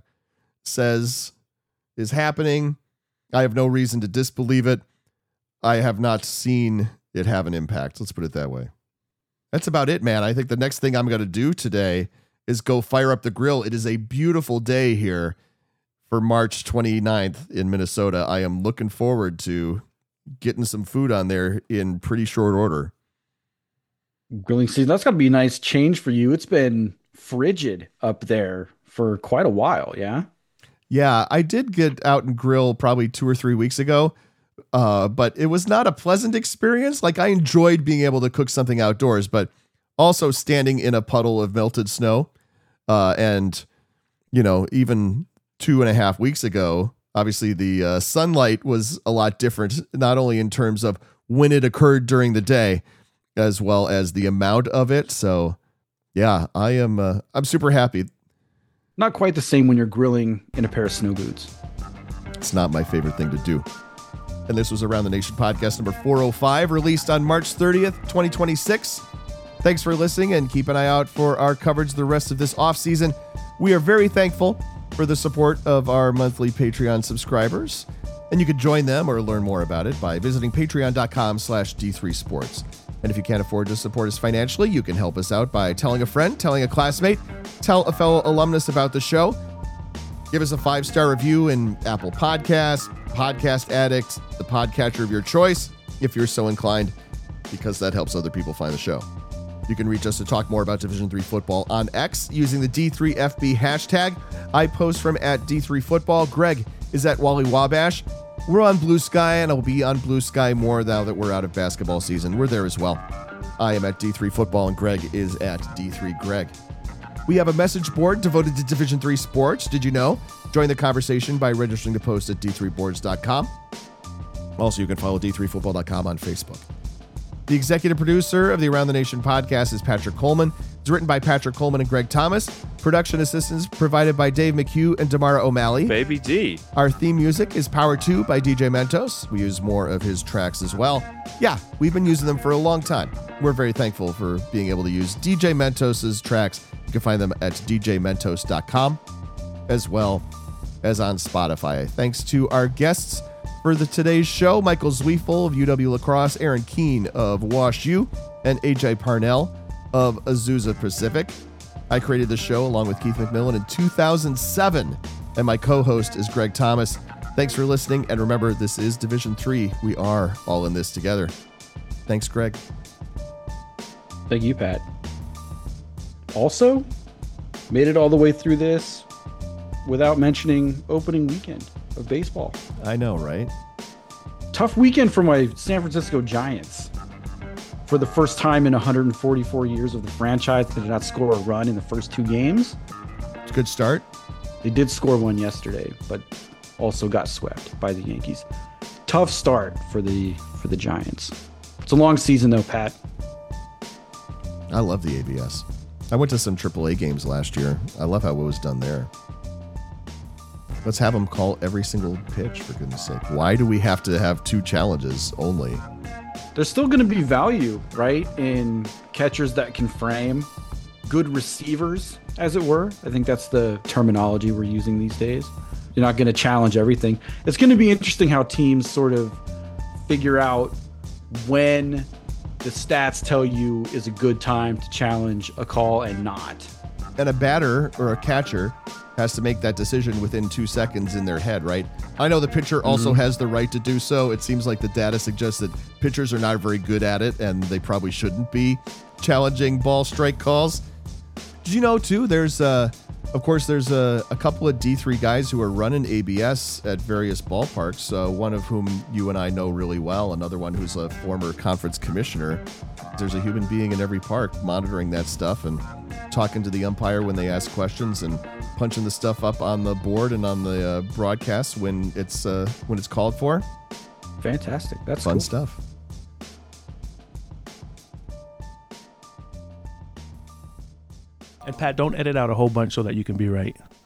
says is happening. I have no reason to disbelieve it. I have not seen it have an impact. Let's put it that way. That's about it, man. I think the next thing I'm going to do today is go fire up the grill. It is a beautiful day here for March twenty-ninth in Minnesota. I am looking forward to getting some food on there in pretty short order. Grilling season, that's got to be a nice change for you. It's been frigid up there for quite a while, yeah? Yeah, I did get out and grill probably two or three weeks ago, Uh, but it was not a pleasant experience. Like I enjoyed being able to cook something outdoors, but also standing in a puddle of melted snow. Uh, and, you know, even two and a half weeks ago, obviously the uh, sunlight was a lot different, not only in terms of when it occurred during the day, as well as the amount of it. So yeah, I am, uh, I'm super happy. Not quite the same when you're grilling in a pair of snow boots. It's not my favorite thing to do. And this was Around the Nation podcast number four oh five, released on March thirtieth, twenty twenty-six. Thanks for listening, and keep an eye out for our coverage the rest of this off season. We are very thankful for the support of our monthly Patreon subscribers, and you can join them or learn more about it by visiting patreon.com slash D3Sports. And if you can't afford to support us financially, you can help us out by telling a friend, telling a classmate, tell a fellow alumnus about the show. Give us a five-star review in Apple Podcasts, Podcast Addict, the podcatcher of your choice, if you're so inclined, because that helps other people find the show. You can reach us to talk more about Division three football on X using the D three F B hashtag. I post from at D three football. Greg is at Wally Wabash. We're on Blue Sky, and I'll be on Blue Sky more now that we're out of basketball season. We're there as well. I am at D three football, and Greg is at D three Greg. We have a message board devoted to Division three sports. Did you know? Join the conversation by registering to post at D three boards dot com. Also, you can follow D three football dot com on Facebook. The executive producer of the Around the Nation podcast is Patrick Coleman. It's written by Patrick Coleman and Greg Thomas. Production assistance provided by Dave McHugh and Damara O'Malley. Baby D. Our theme music is Power two by D J Mentos. We use more of his tracks as well. Yeah, we've been using them for a long time. We're very thankful for being able to use D J Mentos' tracks. You can find them at D J mentos dot com as well as on Spotify. Thanks to our guests for the today's show, Michael Zwiefel of U W La Crosse, Aaron Keene of Wash U, and A J Parnell of Azusa Pacific. I created the show along with Keith McMillan in two thousand seven, and my co-host is Greg Thomas. Thanks for listening, and remember, this is Division three. We are all in this together. Thanks, Greg. Thank you, Pat. Also, made it all the way through this without mentioning opening weekend of baseball. I know, right? Tough weekend for my San Francisco Giants. For the first time in one hundred forty-four years of the franchise, they did not score a run in the first two games. It's a good start. They did score one yesterday, but also got swept by the Yankees. Tough start for the for the Giants. It's a long season though, Pat. I love the A B S. I went to some triple A games last year. I love how it was done there. Let's have them call every single pitch, for goodness sake. Why do we have to have two challenges only? There's still going to be value, right, in catchers that can frame, good receivers, as it were. I think that's the terminology we're using these days. You're not going to challenge everything. It's going to be interesting how teams sort of figure out when the stats tell you is a good time to challenge a call and not. And a batter or a catcher has to make that decision within two seconds in their head, right? I know the pitcher also mm-hmm. has the right to do so. It seems like the data suggests that pitchers are not very good at it, and they probably shouldn't be challenging ball strike calls. Did you know, too, there's, uh, of course, there's a, a couple of D three guys who are running A B S at various ballparks, uh, one of whom you and I know really well, another one who's a former conference commissioner. There's a human being in every park monitoring that stuff and talking to the umpire when they ask questions and punching the stuff up on the board and on the uh, broadcast when it's uh, when it's called for. Fantastic. That's fun cool. stuff. And Pat, don't edit out a whole bunch so that you can be right.